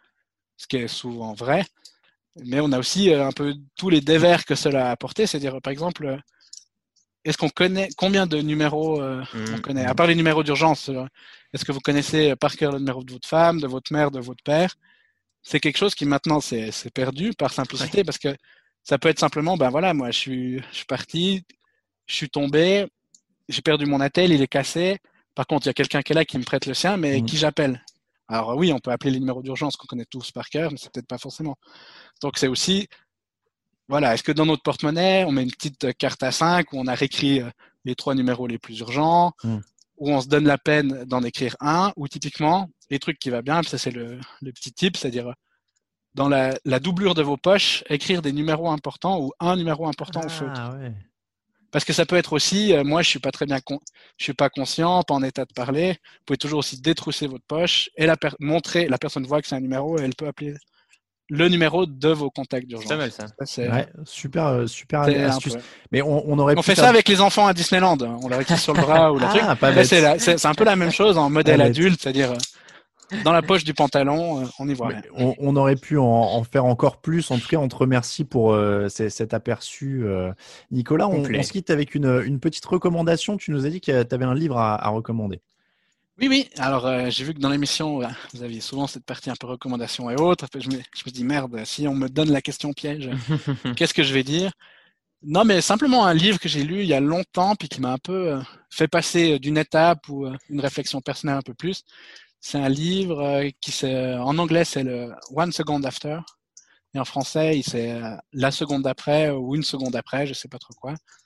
Speaker 5: ce qui est souvent vrai. Mais on a aussi euh, un peu tous les dévers que cela a apporté. C'est-à-dire, par exemple, euh, est-ce qu'on connaît combien de numéros euh, on
Speaker 4: Mm.
Speaker 5: connaît, à part les numéros d'urgence, euh, est-ce que vous connaissez par cœur le numéro de votre femme, de votre mère, de votre père? C'est quelque chose qui maintenant c'est, c'est perdu par simplicité parce que ça peut être simplement, ben voilà, moi je suis, je suis parti, je suis tombé, j'ai perdu mon attel, il est cassé. Par contre, il y a quelqu'un qui est là qui me prête le sien, mais
Speaker 3: Mm.
Speaker 5: qui j'appelle? Alors oui, on peut appeler les numéros d'urgence qu'on connaît tous par cœur, mais c'est peut-être pas forcément. Donc c'est aussi, voilà, est-ce que dans notre porte-monnaie, on met une petite carte à cinq où on a réécrit euh, les trois numéros les plus urgents,
Speaker 3: Mm.
Speaker 5: où on se donne la peine d'en écrire un, ou typiquement, les trucs qui va bien, ça c'est le, le petit tip, c'est-à-dire dans la, la doublure de vos poches, écrire des numéros importants ou un numéro important au feutre.
Speaker 3: Ah ouais.
Speaker 5: Parce que ça peut être aussi, euh, moi je suis pas très bien, con- je suis pas conscient, pas en état de parler. Vous pouvez toujours aussi détrousser votre poche et la per- montrer, la personne voit que c'est un numéro et elle peut appeler le numéro de vos contacts d'urgence.
Speaker 4: C'est pas mal ça.
Speaker 5: Ça, c'est,
Speaker 3: Ouais, super, euh, super
Speaker 5: c'est un
Speaker 3: astuce.
Speaker 5: peu-
Speaker 3: Mais on, on aurait
Speaker 5: On
Speaker 3: pu
Speaker 5: fait
Speaker 3: faire-
Speaker 5: ça avec les enfants à Disneyland. On leur écrit sur le bras ou le truc.
Speaker 3: Ah, pas
Speaker 5: Là,
Speaker 3: bête.
Speaker 5: c'est, la- c'est, c'est un peu la même chose en modèle
Speaker 3: Pas bête.
Speaker 5: adulte, c'est-à-dire euh, dans la poche du pantalon, euh, on n'y voit
Speaker 3: Mais
Speaker 5: rien.
Speaker 3: on, on aurait pu en, en faire encore plus. En tout cas, on te remercie pour euh, c- cet aperçu. euh. Nicolas, on,
Speaker 4: Complet.
Speaker 3: on se quitte avec une, une petite recommandation. Tu nous as dit que tu avais un livre à, à recommander.
Speaker 5: Oui, oui. Alors, euh, j'ai vu que dans l'émission, euh, vous aviez souvent cette partie un peu recommandations et autres. Je me, je me dis, merde, si on me donne la question piège, qu'est-ce que je vais dire? Non, mais simplement un livre que j'ai lu il y a longtemps, puis qui m'a un peu euh, fait passer d'une étape ou euh, une réflexion personnelle un peu plus. C'est un livre euh, qui, c'est, en anglais, c'est le One Second After. Et en français, c'est euh, la seconde d'après ou une seconde après, je sais pas trop quoi.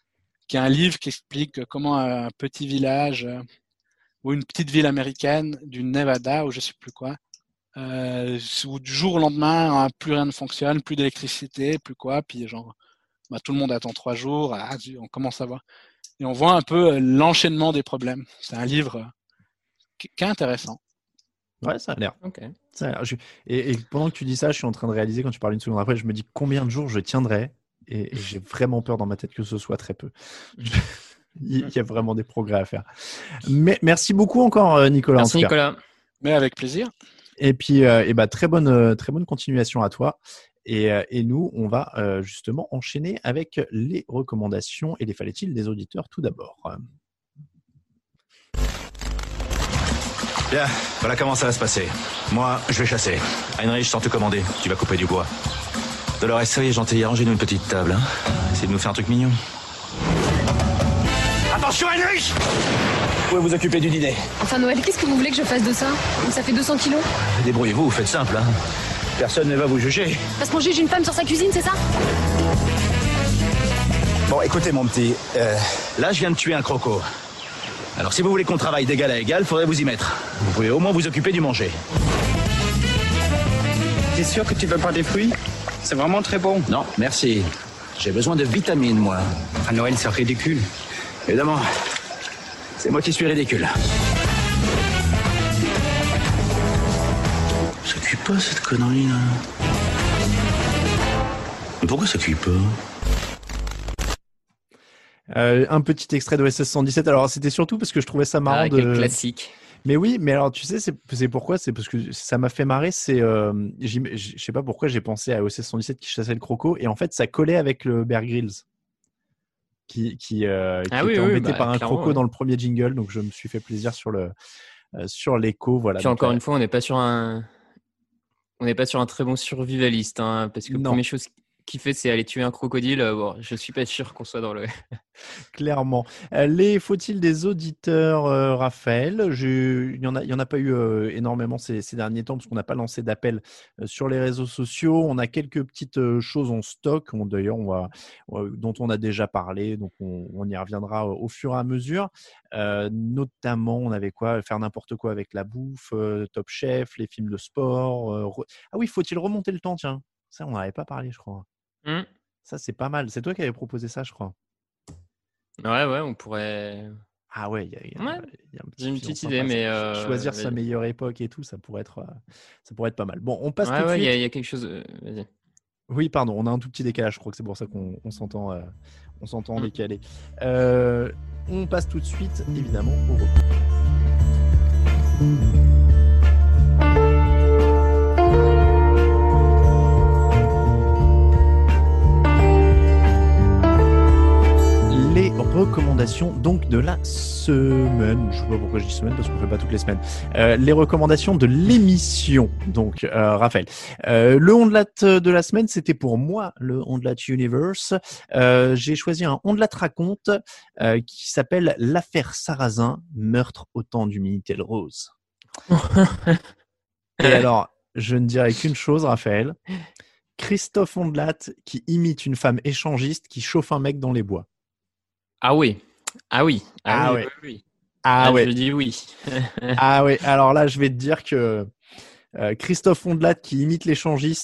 Speaker 5: qui est un livre qui explique comment un petit village euh, ou une petite ville américaine du Nevada ou je sais plus quoi, euh, où du jour au lendemain, hein, plus rien ne fonctionne, plus d'électricité, plus quoi, puis genre, bah, tout le monde attend trois jours, ah, on commence à voir. Et on voit un peu euh, l'enchaînement des problèmes. C'est un livre euh, qui, qui est intéressant.
Speaker 3: Ouais, ça a l'air.
Speaker 4: Ok.
Speaker 3: Ça a l'air. Je- Et, et pendant que tu dis ça, je suis en train de réaliser, quand tu parles une seconde après, je me dis combien de jours je tiendrai. Et, et j'ai vraiment peur dans ma tête que ce soit très peu. Il y a vraiment des progrès à faire. Mais merci beaucoup encore, euh, Nicolas. en
Speaker 4: Merci
Speaker 3: tout cas.
Speaker 4: Nicolas.
Speaker 5: Mais avec plaisir.
Speaker 3: Et puis, euh, et bah, très bonne, euh, très bonne continuation à toi. Et, euh, et nous, on va euh, justement enchaîner avec les recommandations et les fallait-il des auditeurs tout d'abord.
Speaker 7: Bien, voilà comment ça va se passer. Moi, je vais chasser. Heinrich, sans te commander, tu vas couper du bois. Dolores, soyez gentille, arrangez-nous une petite table. Hein. Essayez de nous faire un truc mignon. Attention, Heinrich! Vous pouvez vous occuper du dîner.
Speaker 8: Enfin Noël, qu'est-ce que vous voulez que je fasse de ça? Ça fait deux cents kilos.
Speaker 7: Débrouillez-vous, vous faites simple. Hein. Personne ne va vous juger.
Speaker 8: Parce qu'on juge une femme sur sa cuisine, c'est ça?
Speaker 7: Bon, écoutez, mon petit, euh, là, je viens de tuer un croco. Alors, si vous voulez qu'on travaille d'égal à égal, faudrait vous y mettre. Vous pouvez au moins vous occuper du manger.
Speaker 9: T'es sûr que tu veux pas des fruits? C'est vraiment très bon.
Speaker 7: Non, merci. J'ai besoin de vitamines, moi.
Speaker 9: À Noël, c'est ridicule.
Speaker 7: Évidemment, c'est moi qui suis ridicule. Ça cuit pas, cette connerie, là. Mais pourquoi ça cuit pas?
Speaker 3: Euh, un petit extrait de O S S cent dix-sept. Alors, c'était surtout parce que je trouvais ça marrant
Speaker 4: Ah,
Speaker 3: de.
Speaker 4: quel classique.
Speaker 3: Mais oui, mais alors tu sais, c'est c'est pourquoi? C'est parce que ça m'a fait marrer. C'est, euh, j'im- je sais pas pourquoi j'ai pensé à O S S cent dix-sept qui chassait le croco et en fait ça collait avec le Bear Grylls qui qui, euh, qui
Speaker 4: Ah oui,
Speaker 3: était
Speaker 4: oui,
Speaker 3: embêté
Speaker 4: bah,
Speaker 3: par un
Speaker 4: clairement,
Speaker 3: croco
Speaker 4: ouais.
Speaker 3: dans le premier jingle. Donc je me suis fait plaisir sur le euh, sur l'écho. Voilà.
Speaker 4: Puis
Speaker 3: Donc,
Speaker 4: encore
Speaker 3: euh,
Speaker 4: une fois, on n'est pas sur un, on n'est pas sur un très bon survivaliste, hein, parce que la
Speaker 3: Non.
Speaker 4: première chose qu'il fait, c'est aller tuer un crocodile. Euh, Bon, je suis pas sûr qu'on soit dans le.
Speaker 3: Clairement. Euh, Les faut-il des auditeurs, euh, Raphaël? Je- Il y en a, il y en a pas eu euh, énormément ces, ces derniers temps parce qu'on n'a pas lancé d'appel euh, sur les réseaux sociaux. On a quelques petites euh, choses en stock, on- d'ailleurs, on va, euh, dont on a déjà parlé, donc on, on y reviendra au, au fur et à mesure. Euh, notamment, on avait quoi? Faire n'importe quoi avec la bouffe, euh, Top Chef, les films de sport. euh, re- Ah oui, faut-il remonter le temps? Tiens, ça, on n'en avait pas parlé, je crois.
Speaker 4: Hmm.
Speaker 3: Ça, c'est pas mal. C'est toi qui avais proposé ça, je crois.
Speaker 4: Ouais, ouais, on pourrait.
Speaker 3: Ah ouais, il y a, il y a-
Speaker 4: Ouais,
Speaker 3: il y a un petit
Speaker 4: j'ai une
Speaker 3: filon
Speaker 4: petite
Speaker 3: sympa,
Speaker 4: idée,
Speaker 3: ça.
Speaker 4: mais,
Speaker 3: Ch-
Speaker 4: euh,
Speaker 3: choisir sa
Speaker 4: vas-y.
Speaker 3: meilleure époque et tout, ça pourrait être, euh, ça pourrait être pas mal. Bon, on passe
Speaker 4: Ouais,
Speaker 3: tout de
Speaker 4: ouais, il y,
Speaker 3: suite.
Speaker 4: a- il y a quelque chose. euh, Vas-y.
Speaker 3: Oui, pardon, on a un tout petit décalage. Je crois que c'est pour ça qu'on on s'entend, euh, on s'entend en
Speaker 4: Mm.
Speaker 3: décalé. Euh, on passe tout de suite, évidemment, au repos. Les recommandations donc de la semaine. Je sais pas pourquoi je dis semaine parce qu'on fait pas toutes les semaines. Euh, les recommandations de l'émission. Donc, euh, Raphaël, euh, le Ondelat de la semaine, c'était pour moi le Ondelat Universe. Euh, j'ai choisi un Ondelat raconte euh, qui s'appelle l'affaire Sarrazin, meurtre au temps du Minitel Rose. Et alors, je ne dirais qu'une chose, Raphaël. Christophe Ondelat qui imite une femme échangiste qui chauffe un mec dans les bois.
Speaker 4: Ah oui. Ah oui.
Speaker 3: Ah
Speaker 4: oui,
Speaker 3: ouais.
Speaker 4: oui, oui.
Speaker 3: Ah
Speaker 4: Ah,
Speaker 3: ouais.
Speaker 4: Je dis oui.
Speaker 3: Ah ouais, alors là, je vais te dire que euh, Christophe Ondelat qui imite l'échangiste,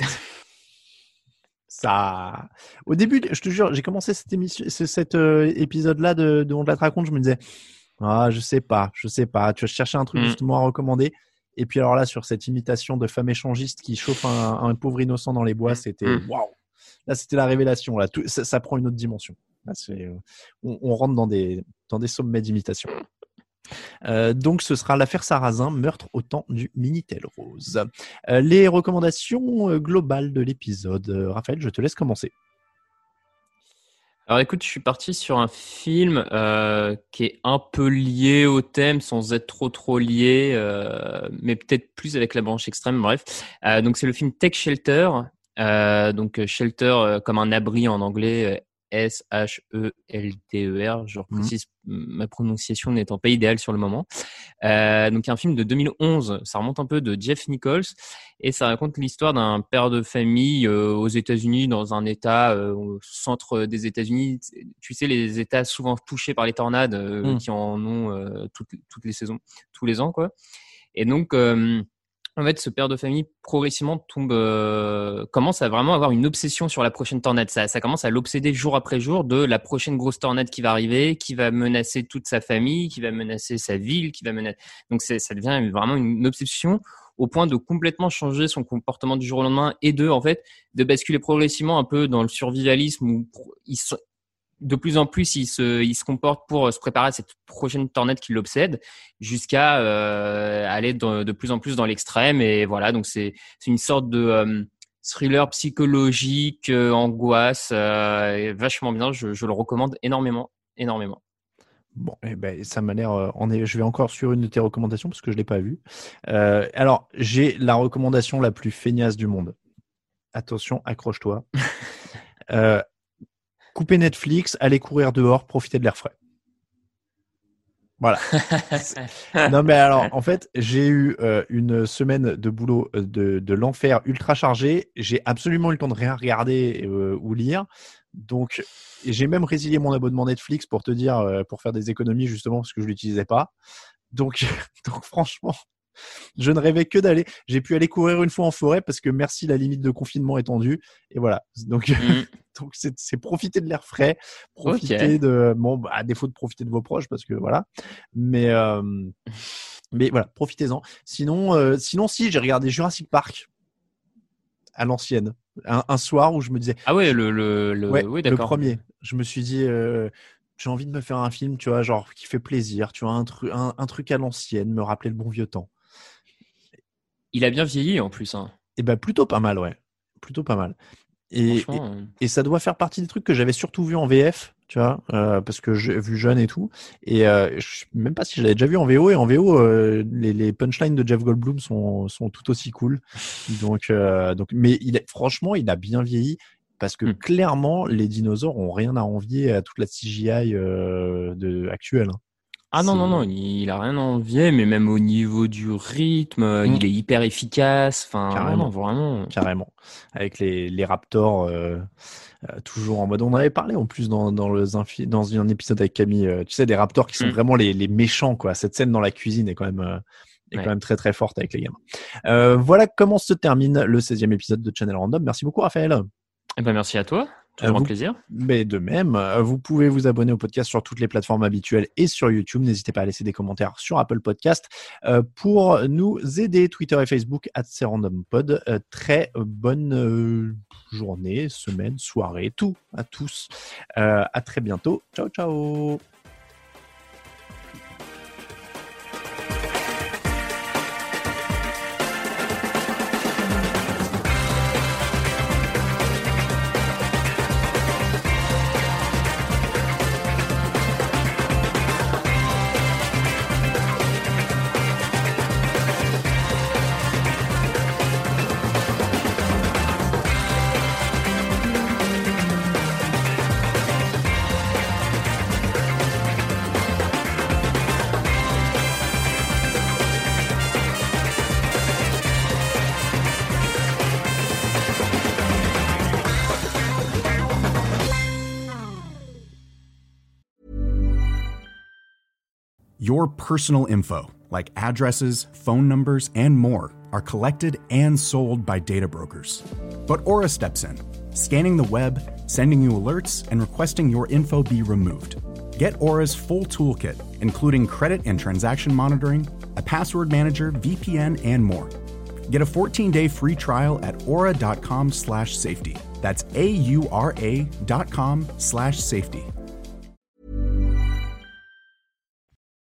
Speaker 3: ça. Au début, je te jure, j'ai commencé cette émission, ce- cet euh, épisode-là de, de Ondelat raconte, je me disais, ah, je sais pas, je sais pas. Tu vas chercher un truc
Speaker 4: Mm.
Speaker 3: justement à recommander. Et puis alors là, sur cette imitation de femme échangiste qui chauffe un, un pauvre innocent dans les bois, c'était
Speaker 4: Mm.
Speaker 3: waouh. Là, c'était la révélation. Là, Tout- ça, ça prend une autre dimension. Là, c'est, euh, on, on rentre dans des dans des sommets d'imitation. Euh, donc, ce sera l'affaire Sarrazin, meurtre au temps du Minitel Rose. Euh, les recommandations euh, globales de l'épisode. Euh, Raphaël, je te laisse commencer.
Speaker 4: Alors écoute, je suis parti sur un film euh, qui est un peu lié au thème sans être trop trop lié, euh, mais peut-être plus avec la branche extrême. Bref, euh, donc c'est le film Take Shelter. Euh, donc Shelter euh, comme un abri en anglais, euh, S H E L T E R. Je précise, mmh. ma prononciation n'étant pas idéale sur le moment. Euh, donc, il y a un film de deux mille onze, ça remonte un peu, de Jeff Nichols, et ça raconte l'histoire d'un père de famille euh, aux États-Unis, dans un État euh, au centre des États-Unis. Tu sais, les États souvent touchés par les tornades, euh, mmh. qui en ont euh, toutes, toutes les saisons, tous les ans, quoi. Et donc, euh, en fait, ce père de famille progressivement tombe, euh, commence à vraiment avoir une obsession sur la prochaine tornade. Ça, ça commence à l'obséder jour après jour de la prochaine grosse tornade qui va arriver, qui va menacer toute sa famille, qui va menacer sa ville, qui va menacer. Donc, c'est, ça devient vraiment une obsession au point de complètement changer son comportement du jour au lendemain et de, en fait, de basculer progressivement un peu dans le survivalisme où il se, de plus en plus, il se, il se comporte pour se préparer à cette prochaine tornade qui l'obsède, jusqu'à euh, aller de, de plus en plus dans l'extrême. Et voilà, donc c'est, c'est une sorte de euh, thriller psychologique, euh, angoisse, euh, vachement bien. Je, je le recommande énormément, énormément.
Speaker 3: Bon, eh ben, ça m'a l'air. Euh, on est, je vais encore sur une de tes recommandations parce que je l'ai pas vue. Euh, alors, j'ai la recommandation la plus feignasse du monde. Attention, accroche-toi. euh, Coupez Netflix, allez courir dehors, profitez de l'air frais. Voilà. Non, mais alors, en fait, j'ai eu euh, une semaine de boulot euh, de, de l'enfer ultra chargé. J'ai absolument eu le temps de rien regarder euh, ou lire. Donc, j'ai même résilié mon abonnement Netflix pour te dire, euh, pour faire des économies justement parce que je l'utilisais pas. Donc, donc franchement, je ne rêvais que d'aller. J'ai pu aller courir une fois en forêt parce que merci, la limite de confinement est tendue. Et voilà. Donc, mm. donc c'est, c'est profiter de l'air frais, profiter okay. de, bon, bah, à défaut de profiter de vos proches parce que voilà. Mais, euh, mais voilà, profitez-en. Sinon, euh, sinon, si j'ai regardé Jurassic Park à l'ancienne, un, un soir où je me disais.
Speaker 4: Ah ouais, le, le, le,
Speaker 3: ouais,
Speaker 4: oui, d'accord.
Speaker 3: Le premier. Je me suis dit. Euh, j'ai envie de me faire un film, tu vois, genre qui fait plaisir, tu vois, un truc, un, un truc à l'ancienne, me rappeler le bon vieux temps.
Speaker 4: Il a bien vieilli en plus. Hein.
Speaker 3: Et ben plutôt pas mal, ouais, plutôt pas mal. Et, et, et ça doit faire partie des trucs que j'avais surtout vu en V F, tu vois, euh, parce que j'ai vu jeune et tout. Et euh, je sais même pas si je l'avais déjà vu en V O. Et en V O, euh, les, les punchlines de Jeff Goldblum sont, sont tout aussi cool. Donc, euh, donc, mais il est, franchement, il a bien vieilli. Parce que mmh. clairement, les dinosaures ont rien à envier à toute la C G I euh, de, actuelle.
Speaker 4: Ah non, c'est... non, non, il a rien à envier, mais même au niveau du rythme, mmh. il est hyper efficace. Enfin, carrément, non, vraiment.
Speaker 3: Carrément. Avec les, les raptors, euh, euh, toujours en mode. On en avait parlé en plus dans, dans, le, dans un épisode avec Camille. Euh, tu sais, des raptors qui sont mmh. vraiment les, les méchants, quoi. Cette scène dans la cuisine est quand même. Euh, est ouais. quand même très très forte avec les gamins. Euh, voilà comment se termine le seizième épisode de Channel Random. Merci beaucoup, Raphaël.
Speaker 4: Eh ben, merci à toi. Toujours
Speaker 3: vous,
Speaker 4: un plaisir.
Speaker 3: Mais de même, vous pouvez vous abonner au podcast sur toutes les plateformes habituelles et sur YouTube. N'hésitez pas à laisser des commentaires sur Apple Podcast euh, pour nous aider. Twitter et Facebook at CRandomPod. Euh, très bonne euh, journée, semaine, soirée, tout à tous. Euh, à très bientôt. Ciao, ciao.
Speaker 10: Your personal info, like addresses, phone numbers, and more, are collected and sold by data brokers. But Aura steps in, scanning the web, sending you alerts, and requesting your info be removed. Get Aura's full toolkit, including credit and transaction monitoring, a password manager, V P N, and more. Get a fourteen-day free trial at aura.com slash safety. That's A-U-R-A dot com slash safety.